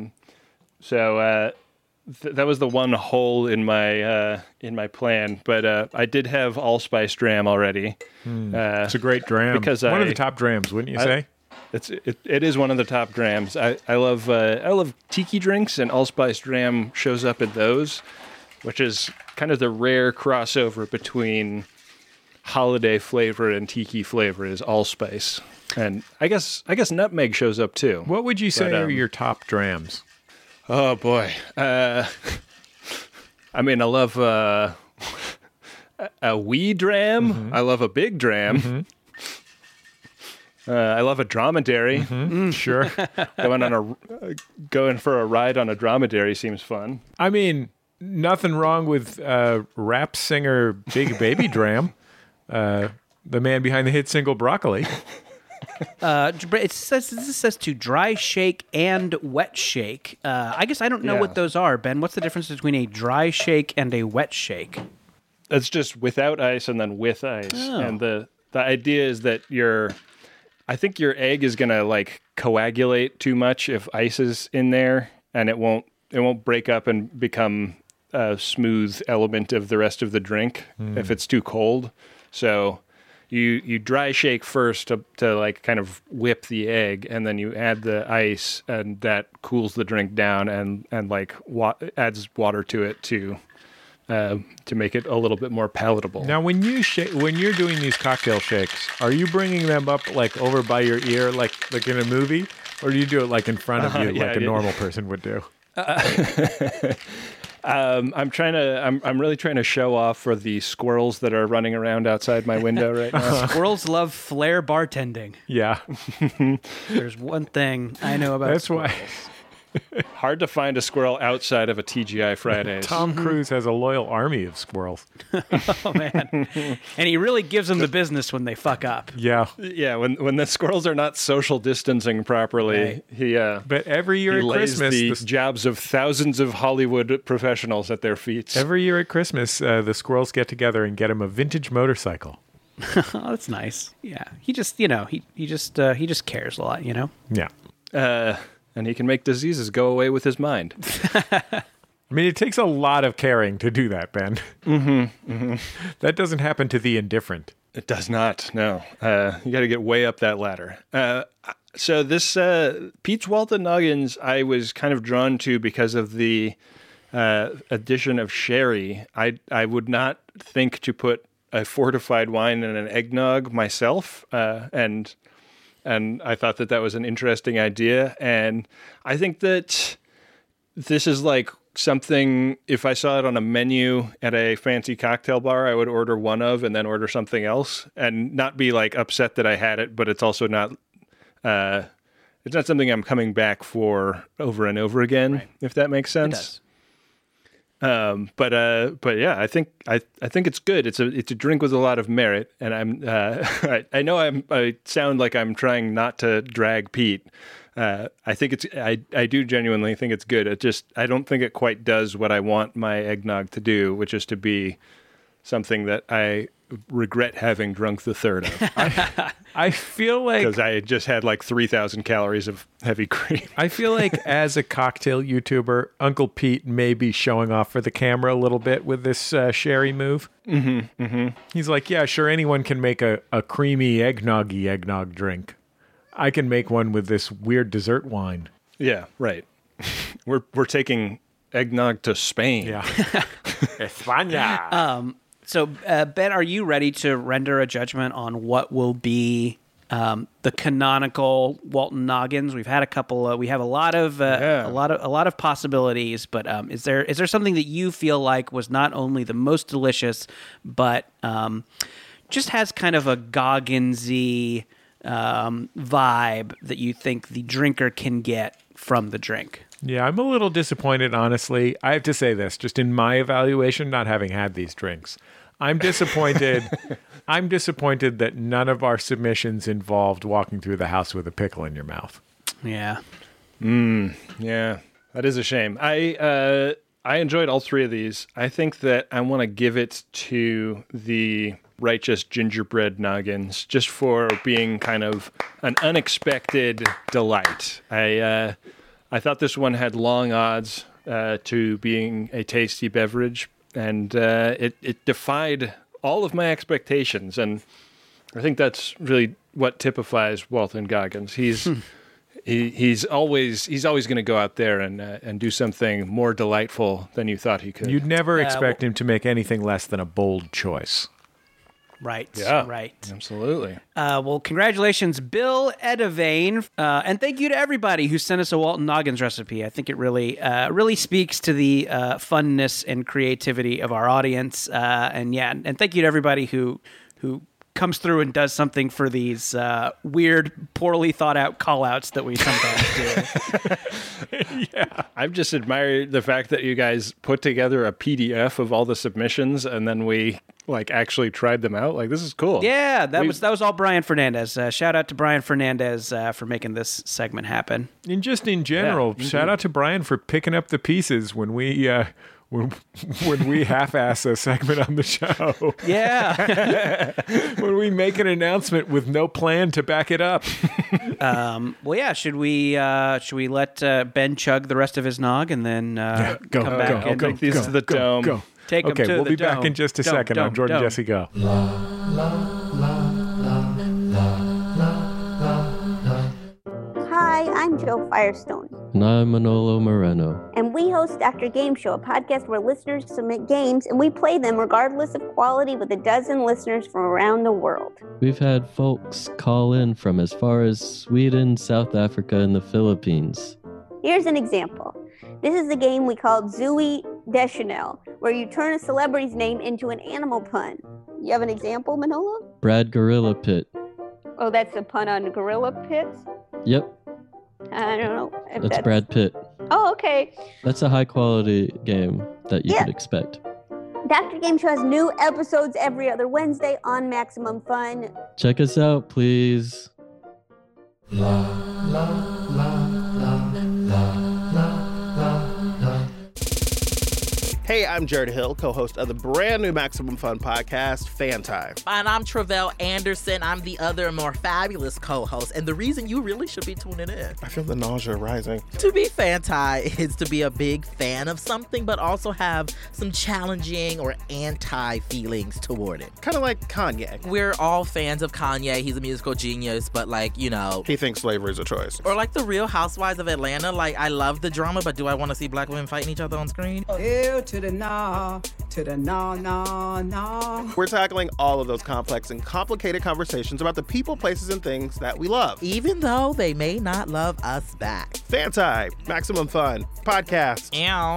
That was the one hole in my plan, but I did have allspice dram already. It's a great dram. Because one of the top drams, wouldn't you say? It is one of the top drams. I love tiki drinks, and allspice dram shows up in those, which is kind of the rare crossover between holiday flavor and tiki flavor is allspice, and I guess nutmeg shows up too. What would you say are your top drams? Oh boy, I mean, I love a wee dram. Mm-hmm. I love a big dram. Mm-hmm. I love a dromedary. Mm-hmm. Sure, going for a ride on a dromedary seems fun. I mean, nothing wrong with rap singer Big Baby Dram, the man behind the hit single Broccoli. This says to dry shake and wet shake. I guess I don't know what those are, Ben. What's the difference between a dry shake and a wet shake? That's just without ice and then with ice. Oh. And the idea is that I think your egg is gonna like coagulate too much if ice is in there, and it won't break up and become a smooth element of the rest of the drink if it's too cold. So you dry shake first to like kind of whip the egg, and then you add the ice, and that cools the drink down and like adds water to it to make it a little bit more palatable. Now, when you're doing these cocktail shakes, are you bringing them up like over by your ear, like in a movie, or do you do it like in front of you, like a normal person would do? I'm really trying to show off for the squirrels that are running around outside my window right now. Squirrels love flair bartending. Yeah, There's one thing I know about that's squirrels. why. Hard to find a squirrel outside of a TGI Fridays. Tom Cruise has a loyal army of squirrels. Oh, man. And he really gives them the business when they fuck up. Yeah, Yeah, when the squirrels are not social distancing properly, Right. but every year he at lays Christmas, the jobs of thousands of Hollywood professionals at their feet. every year at Christmas, the squirrels get together and get him a vintage motorcycle. Oh, that's nice. Yeah. He just, he just cares a lot, Yeah. And he can make diseases go away with his mind. I mean, it takes a lot of caring to do that, Ben. That doesn't happen to the indifferent. It does not, no. You got to get way up that ladder. So this Pete's Walton Noggins, I was kind of drawn to because of the addition of sherry. I would not think to put a fortified wine in an eggnog myself, and I thought that was an interesting idea. And I think that this is like something, if I saw it on a menu at a fancy cocktail bar, I would order one of and then order something else and not be like upset that I had it, but it's also not, it's not something I'm coming back for over and over again, if that makes sense. It does. But yeah, I think it's good. It's a drink with a lot of merit, and I know I sound like I'm trying not to drag Pete. I think I do genuinely think it's good. I don't think it quite does what I want my eggnog to do, which is to be something that I regret having drunk the third of. I feel like Because I just had like 3,000 calories of heavy cream. I feel like as a cocktail YouTuber, Uncle Pete may be showing off for the camera a little bit with this sherry move. He's like, yeah, sure, anyone can make a creamy eggnog drink. I can make one with this weird dessert wine. Yeah, right. We're taking eggnog to Spain. Yeah. España. So, Ben, are you ready to render a judgment on what will be the canonical Walton Noggins? We've had a couple. We have a lot of possibilities. But is there something that you feel like was not only the most delicious, but just has kind of a Gogginsy vibe that you think the drinker can get from the drink? Yeah, I'm a little disappointed, honestly. I have to say this, just in my evaluation, not having had these drinks. I'm disappointed. I'm disappointed that none of our submissions involved walking through the house with a pickle in your mouth. Yeah. Yeah, that is a shame. I enjoyed all three of these. I think that I want to give it to the Righteous Gingerbread Noggins just for being kind of an unexpected delight. I thought this one had long odds to being a tasty beverage, and it defied all of my expectations. And I think that's really what typifies Walton Goggins. He's always going to go out there and do something more delightful than you thought he could. You'd never expect him to make anything less than a bold choice. Right. Yeah, Right. Absolutely. Well, congratulations, Bill Edivane, and thank you to everybody who sent us a Walton Noggins recipe. I think it really speaks to the funness and creativity of our audience, and thank you to everybody who comes through and does something for these weird, poorly thought out call outs that we sometimes do. Yeah. I've just admired the fact that you guys put together a PDF of all the submissions and then we actually tried them out. This is cool. Yeah, that was all Brian Fernandez. Shout out to Brian Fernandez for making this segment happen. And just in general, shout out to Brian for picking up the pieces when we when we half-ass a segment on the show. Yeah. When we make an announcement with no plan to back it up. Well, yeah. Should we let Ben chug the rest of his nog and then Go, come back and Take these to the dome. Go. take him Okay, to we'll the be dome. back in just a Dome, second dome, on Jordan dome. Jesse Go. Hi, I'm Joe Firestone, And I'm Manolo Moreno. and we host Dr. Game Show, a podcast where listeners submit games and we play them regardless of quality with a dozen listeners from around the world. We've had folks call in from as far as Sweden, South Africa, and the Philippines. Here's an example. This is a game we called Zooey Deschanel, where you turn a celebrity's name into an animal pun. You have an example, Manolo? Brad Gorilla Pit. Oh, that's a pun on gorilla pits? Yep, I don't know. If that's Brad Pitt. Oh, okay. That's a high quality game that you Yeah. could expect. Dr. Game Show has new episodes every other Wednesday on Maximum Fun. Check us out, please. Hey, I'm Jared Hill, co-host of the brand new Maximum Fun podcast, Fan Time. And I'm Travell Anderson. I'm the other more fabulous co-host. And the reason you really should be tuning in I feel the nausea rising. to be Fanti is to be a big fan of something, but also have some challenging or anti-feelings toward it. Kind of like Kanye. We're all fans of Kanye. He's a musical genius, but like, you know, He thinks slavery is a choice. or like the Real Housewives of Atlanta. Like, I love the drama, but do I want to see black women fighting each other on screen? Hell to the nah, nah. We're tackling all of those complex and complicated conversations about the people, places, and things that we love. Even though they may not love us back. Fan Time, Maximum Fun podcast. Ow.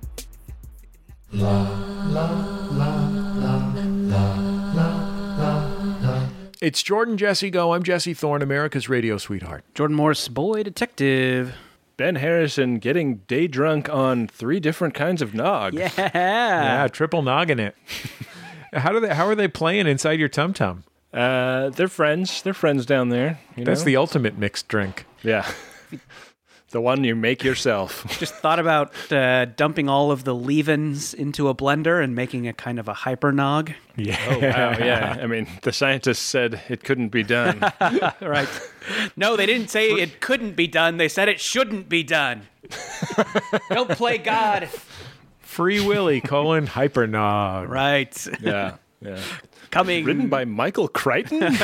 It's Jordan Jesse Go. I'm Jesse Thorne, America's radio sweetheart. Jordan Morse, boy detective. Ben Harrison getting day drunk on 3 different kinds of nog. Yeah. Yeah, triple noggin it. How are they playing inside your tum tum? They're friends. They're friends down there. That's the ultimate mixed drink. Yeah. The one you make yourself. Just thought about dumping all of the leavings into a blender and making a kind of a hyper nog. Yeah. Oh, wow, yeah. I mean, the scientists said it couldn't be done. Right. No, they didn't say it couldn't be done. They said it shouldn't be done. Don't play God. Free Willy, hyper nog. Right. Yeah. Coming. Written by Michael Crichton?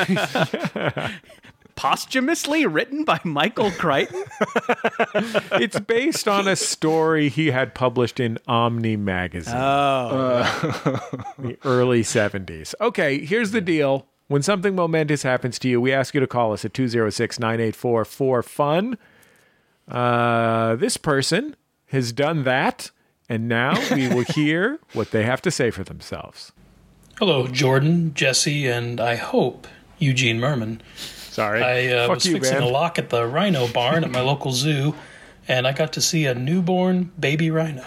Posthumously written by Michael Crichton? It's based on a story he had published in Omni magazine. The early 70s. Okay, here's the deal. When something momentous happens to you, we ask you to call us at 206-984-4FUN. This person has done that, and now we will hear what they have to say for themselves. Hello, Jordan, Jesse, and I hope Eugene Merman. Sorry. I Fuck was you, fixing man. a lock at the rhino barn at my local zoo, and I got to see a newborn baby rhino.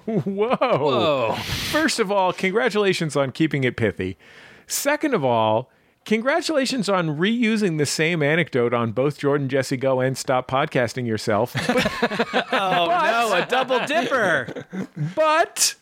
Whoa. First of all, congratulations on keeping it pithy. Second of all, congratulations on reusing the same anecdote on both Jordan Jesse Go and Stop Podcasting Yourself. No, a double dipper. But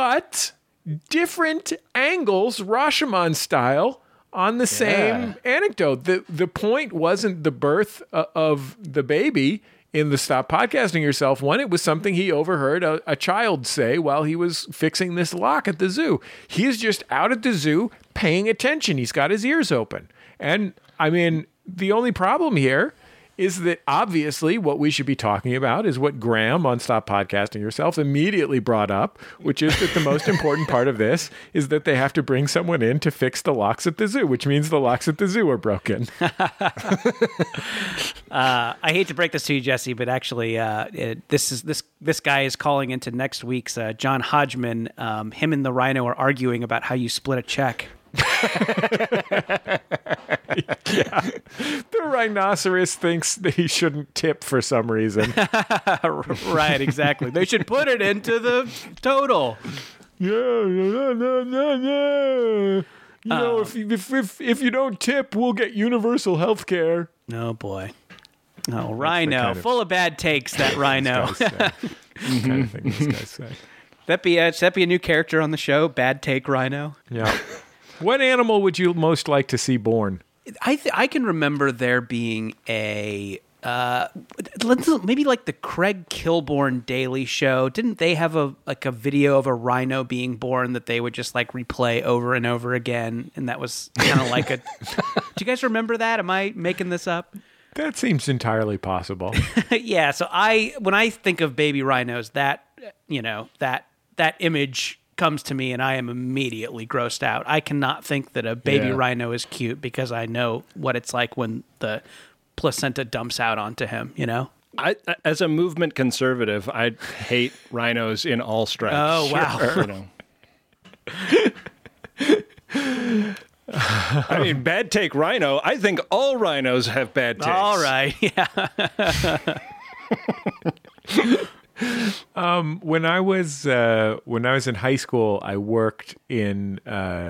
different angles, Rashomon style, on the same anecdote. The point wasn't the birth of the baby in the Stop Podcasting Yourself one. It was something he overheard a child say while he was fixing this lock at the zoo. He's just out at the zoo paying attention. He's got his ears open. And I mean, the only problem here is that obviously what we should be talking about is what Graham on Stop Podcasting Yourself immediately brought up, which is that the most important part of this is that they have to bring someone in to fix the locks at the zoo, which means the locks at the zoo are broken. I hate to break this to you, Jesse, but actually, this guy is calling into next week's John Hodgman. Him and the rhino are arguing about how you split a check. The rhinoceros thinks that he shouldn't tip for some reason. Right, exactly. They should put it into the total. You know, if you don't tip, we'll get universal health care. Oh, boy. Oh, rhino. kind of- Full of bad takes, that rhino. Kind of thing this guy said. Should that be a new character on the show? Bad Take Rhino. Yeah. What animal would you most like to see born? I can remember there being a maybe like the Craig Kilborn Daily Show. Didn't they have a video of a rhino being born that they would just like replay over and over again? And that was kind of like a. Do you guys remember that? Am I making this up? That seems entirely possible. Yeah. So when I think of baby rhinos, that image comes to me and I am immediately grossed out. I cannot think that a baby rhino is cute because I know what it's like when the placenta dumps out onto him, I as a movement conservative, I hate rhinos in all stripes. Oh, wow. I mean, bad take rhino. I think all rhinos have bad takes. All right. Yeah. When I was in high school, I worked on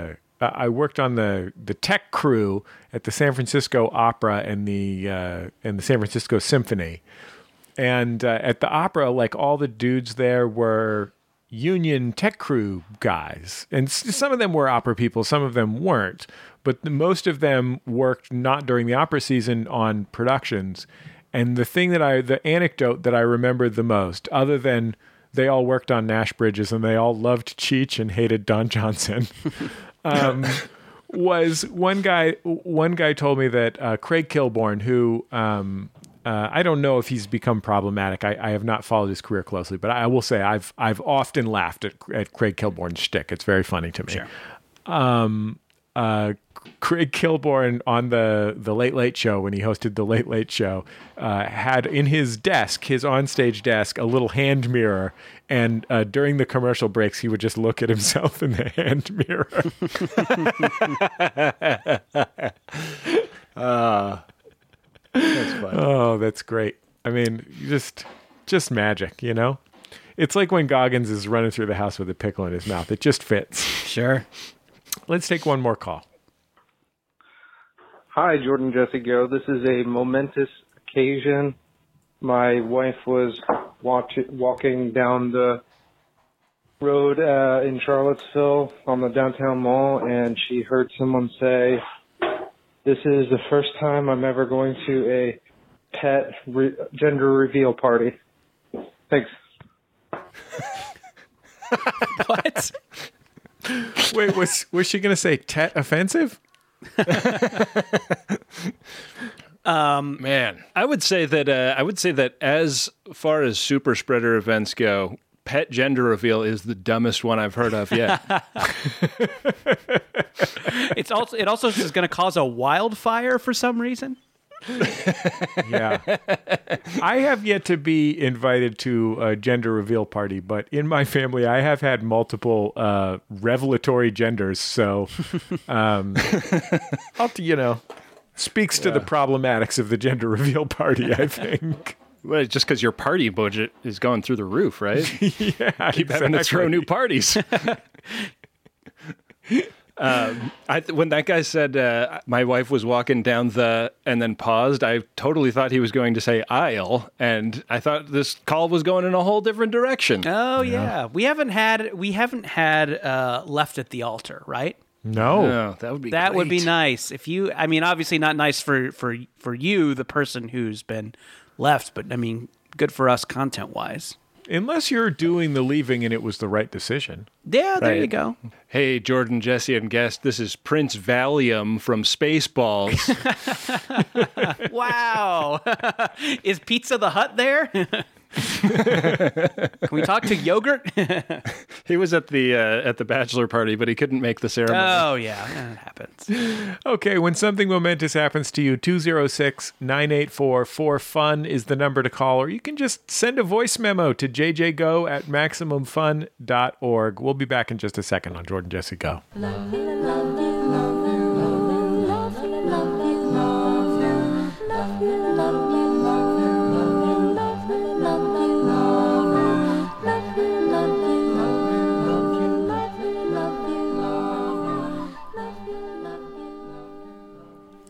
the tech crew at the San Francisco Opera and the San Francisco Symphony. And at the opera, like all the dudes there were union tech crew guys. And some of them were opera people, some of them weren't. But most of them worked not during the opera season on productions. And the anecdote that I remembered the most, other than they all worked on Nash Bridges and they all loved Cheech and hated Don Johnson, was one guy told me that Craig Kilborn, who I don't know if he's become problematic. I have not followed his career closely, but I will say I've often laughed at Craig Kilborn's shtick. It's very funny to me. Sure. Craig Kilborn on the Late Late Show, when he hosted the Late Late Show, had in his onstage desk, a little hand mirror, and during the commercial breaks, he would just look at himself in the hand mirror. That's fun. Oh, that's great. I mean, just magic, It's like when Goggins is running through the house with a pickle in his mouth. It just fits. Sure. Let's take one more call. Hi, Jordan, Jesse, Go. This is a momentous occasion. My wife was walking down the road in Charlottesville on the downtown mall, and she heard someone say, "This is the first time I'm ever going to a pet gender reveal party." Thanks. What? Wait, was she going to say tet offensive? Man, I would say that as far as super spreader events go, pet gender reveal is the dumbest one I've heard of yet. It also is going to cause a wildfire for some reason. Yeah. I have yet to be invited to a gender reveal party, but in my family, I have had multiple revelatory genders. So, speaks to the problematics of the gender reveal party, I think. Well, just because your party budget is going through the roof, right? Yeah, keep having to throw new parties. When that guy said my wife was walking down and then paused, I totally thought he was going to say aisle, and I thought this call was going in a whole different direction. Oh yeah, we haven't had left at the altar, right? No, that would be that great. would be nice if you. I mean, obviously not nice for you, the person who's been left, but I mean, good for us content wise. Unless you're doing the leaving and it was the right decision. Yeah, there Right. you go. Hey, Jordan, Jesse, and guest, this is Prince Valium from Spaceballs. Wow. Is Pizza the Hut there? Can we talk to Yogurt? He was at the bachelor party, but he couldn't make the ceremony. Oh, yeah, that happens. Okay, when something momentous happens to you, 206-984-4FUN is the number to call, or you can just send a voice memo to jjgo@maximumfun.org. We'll be back in just a second on Jordan Jesse Go.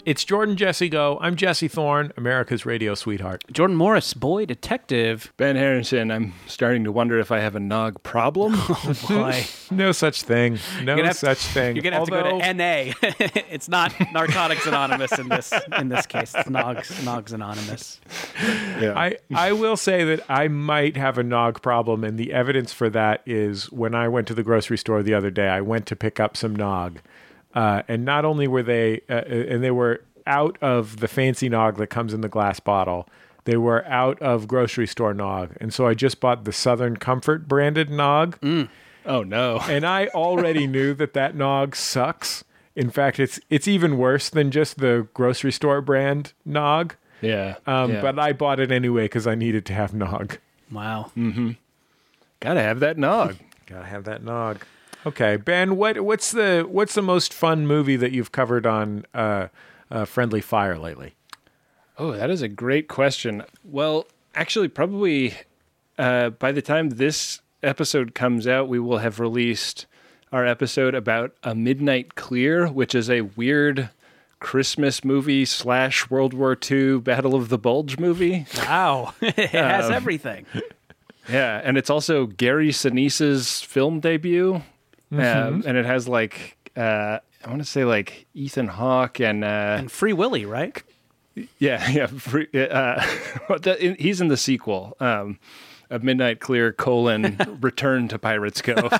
It's Jordan Jesse Go. I'm Jesse Thorne, America's radio sweetheart. Jordan Morris, boy detective. Ben Harrison, I'm starting to wonder if I have a nog problem. Oh, boy. No such thing. No such thing. You're going to have to go to NA. It's not Narcotics Anonymous in this case. It's Nogs Anonymous. Yeah. I will say that I might have a nog problem, and the evidence for that is when I went to the grocery store the other day, I went to pick up some nog. And not only were they, and they were out of the fancy nog that comes in the glass bottle, they were out of grocery store nog. And so I just bought the Southern Comfort branded nog. Oh, no. And I already knew that nog sucks. In fact, it's even worse than just the grocery store brand nog. Yeah. But I bought it anyway because I needed to have nog. Wow. Mm-hmm. Gotta have that nog. Gotta have that nog. Okay, Ben, what's the most fun movie that you've covered on Friendly Fire lately? Oh, that is a great question. Well, actually, probably by the time this episode comes out, we will have released our episode about A Midnight Clear, which is a weird Christmas movie / World War II Battle of the Bulge movie. Wow. It has everything. Yeah, and it's also Gary Sinise's film debut. And it has like I want to say like Ethan Hawke and Free Willy, right? Yeah. He's in the sequel, A Midnight Clear: Return to Pirates Cove.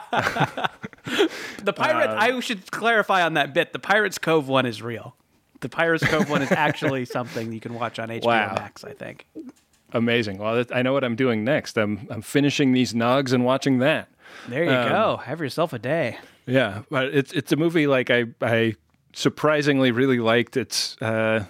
The pirate. I should clarify on that bit. The Pirates Cove one is real. The Pirates Cove one is actually something you can watch on HBO Max, I think. Amazing. Well, I know what I'm doing next. I'm finishing these nogs and watching that. There you go. Have yourself a day. Yeah, but it's a movie like I surprisingly really liked. It's I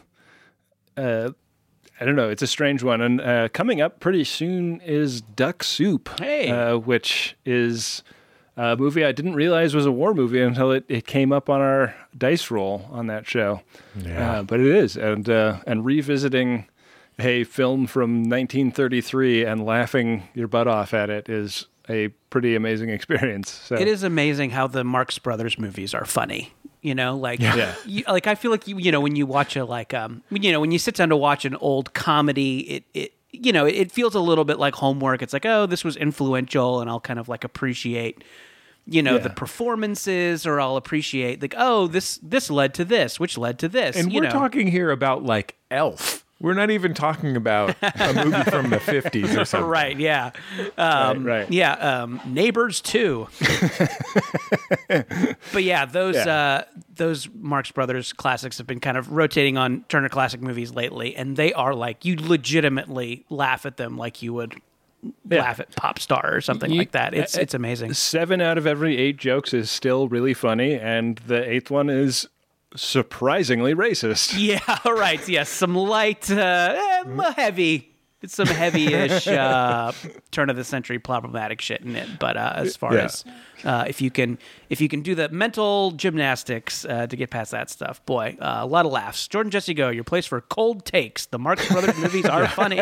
don't know. It's a strange one, and coming up pretty soon is Duck Soup, which is a movie I didn't realize was a war movie until it came up on our dice roll on that show. Yeah, but it is, and revisiting a film from 1933 and laughing your butt off at it is a pretty amazing experience. So. It is amazing how the Marx Brothers movies are funny. You know, like, I feel like when you watch when you sit down to watch an old comedy, it feels a little bit like homework. It's like, oh, this was influential, and I'll kind of like appreciate, the performances, or I'll appreciate like, oh, this led to this, which led to this. And we're talking here about like Elf. We're not even talking about a movie from the 50s or something. Right, yeah. Right. Yeah, Neighbors 2. But yeah, those Marx Brothers classics have been kind of rotating on Turner Classic Movies lately, and they are like, you legitimately laugh at them like you would laugh at Pop Star or something like that. It's amazing. 7 out of every 8 jokes is still really funny, and the 8th one is surprisingly racist. Yeah, right. Yeah, some light, heavy. It's some heavy-ish turn of the century problematic shit in it. But as far as if you can do the mental gymnastics to get past that stuff, boy, a lot of laughs. Jordan Jesse Go, your place for cold takes. The Marx Brothers movies are funny.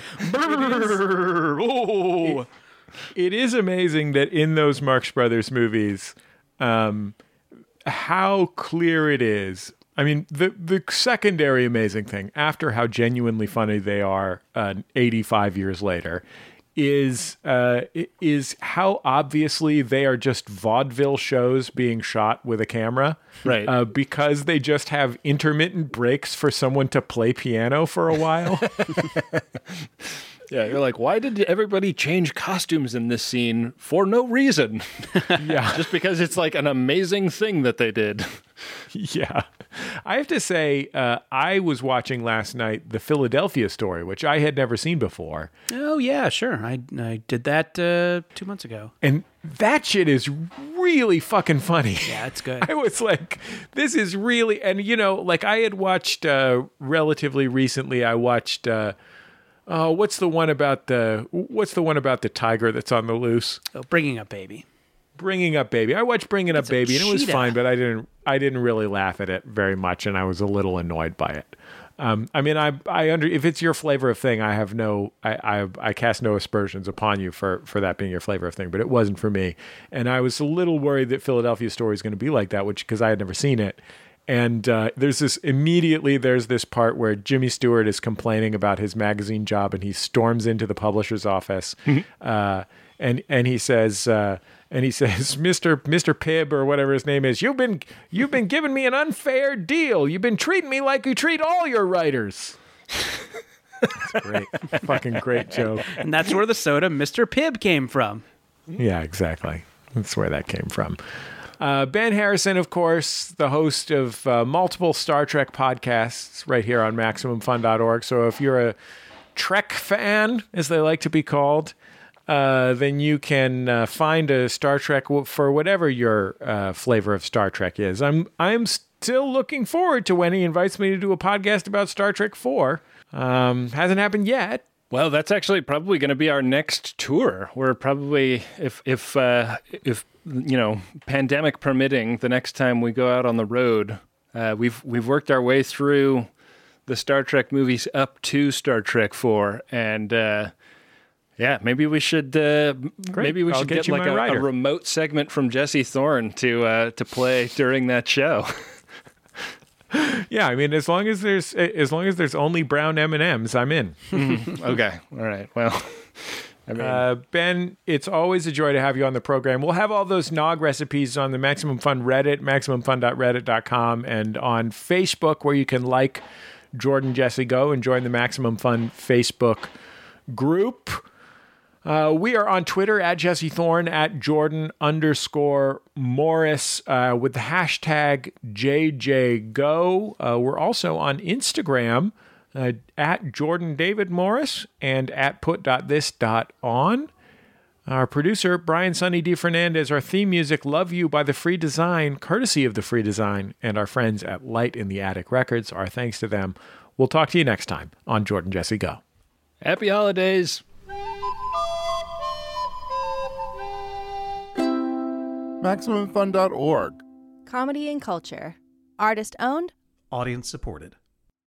It is amazing that in those Marx Brothers movies, how clear it is. I mean, the secondary amazing thing, after how genuinely funny they are 85 years later, is how obviously they are just vaudeville shows being shot with a camera. Right. Because they just have intermittent breaks for someone to play piano for a while. Yeah, you're like, why did everybody change costumes in this scene for no reason? Yeah. Just because it's like an amazing thing that they did. Yeah. I have to say, I was watching last night The Philadelphia Story, which I had never seen before. Oh, yeah, sure. I did that 2 months ago. And that shit is really fucking funny. Yeah, it's good. I was like, this is really... And, like I had watched relatively recently, I watched... what's the one about the tiger that's on the loose? Oh, Bringing Up Baby. Bringing Up Baby. I watched Bringing Up Baby, and it was fine, but I didn't really laugh at it very much, and I was a little annoyed by it. I mean, if it's your flavor of thing, I cast no aspersions upon you for that being your flavor of thing, but it wasn't for me, and I was a little worried that Philadelphia Story is going to be like that, because I had never seen it. And there's this part where Jimmy Stewart is complaining about his magazine job, and he storms into the publisher's office, and he says, Mr. Pibb, or whatever his name is, you've been giving me an unfair deal. You've been treating me like you treat all your writers. That's great, fucking great joke. And that's where the soda Mr. Pibb came from. Yeah, exactly. That's where that came from. Ben Harrison, of course, the host of multiple Star Trek podcasts right here on MaximumFun.org. So if you're a Trek fan, as they like to be called, then you can find a Star Trek for whatever your flavor of Star Trek is. I'm still looking forward to when he invites me to do a podcast about Star Trek 4. Hasn't happened yet. Well, that's actually probably going to be our next tour. We're probably, if pandemic permitting, the next time we go out on the road, we've worked our way through the Star Trek movies up to Star Trek 4, and maybe we should get like a remote segment from Jesse Thorne to play during that show. Yeah, I mean, as long as there's only brown M&Ms, I'm in. Okay, all right. Well, I mean, Ben, it's always a joy to have you on the program. We'll have all those Nog recipes on the Maximum Fun Reddit, MaximumFun.reddit.com, and on Facebook, where you can like Jordan Jesse Go and join the Maximum Fun Facebook group. We are on Twitter at Jesse Thorne, at Jordan_Morris, with the hashtag JJGo. We're also on Instagram at Jordan David Morris and at put.this.on. Our producer, Brian Sunny D. Fernandez. Our theme music, Love You by The Free Design, courtesy of The Free Design and our friends at Light in the Attic Records. Our thanks to them. We'll talk to you next time on Jordan Jesse Go. Happy holidays. MaximumFun.org. Comedy and culture. Artist owned. Audience supported.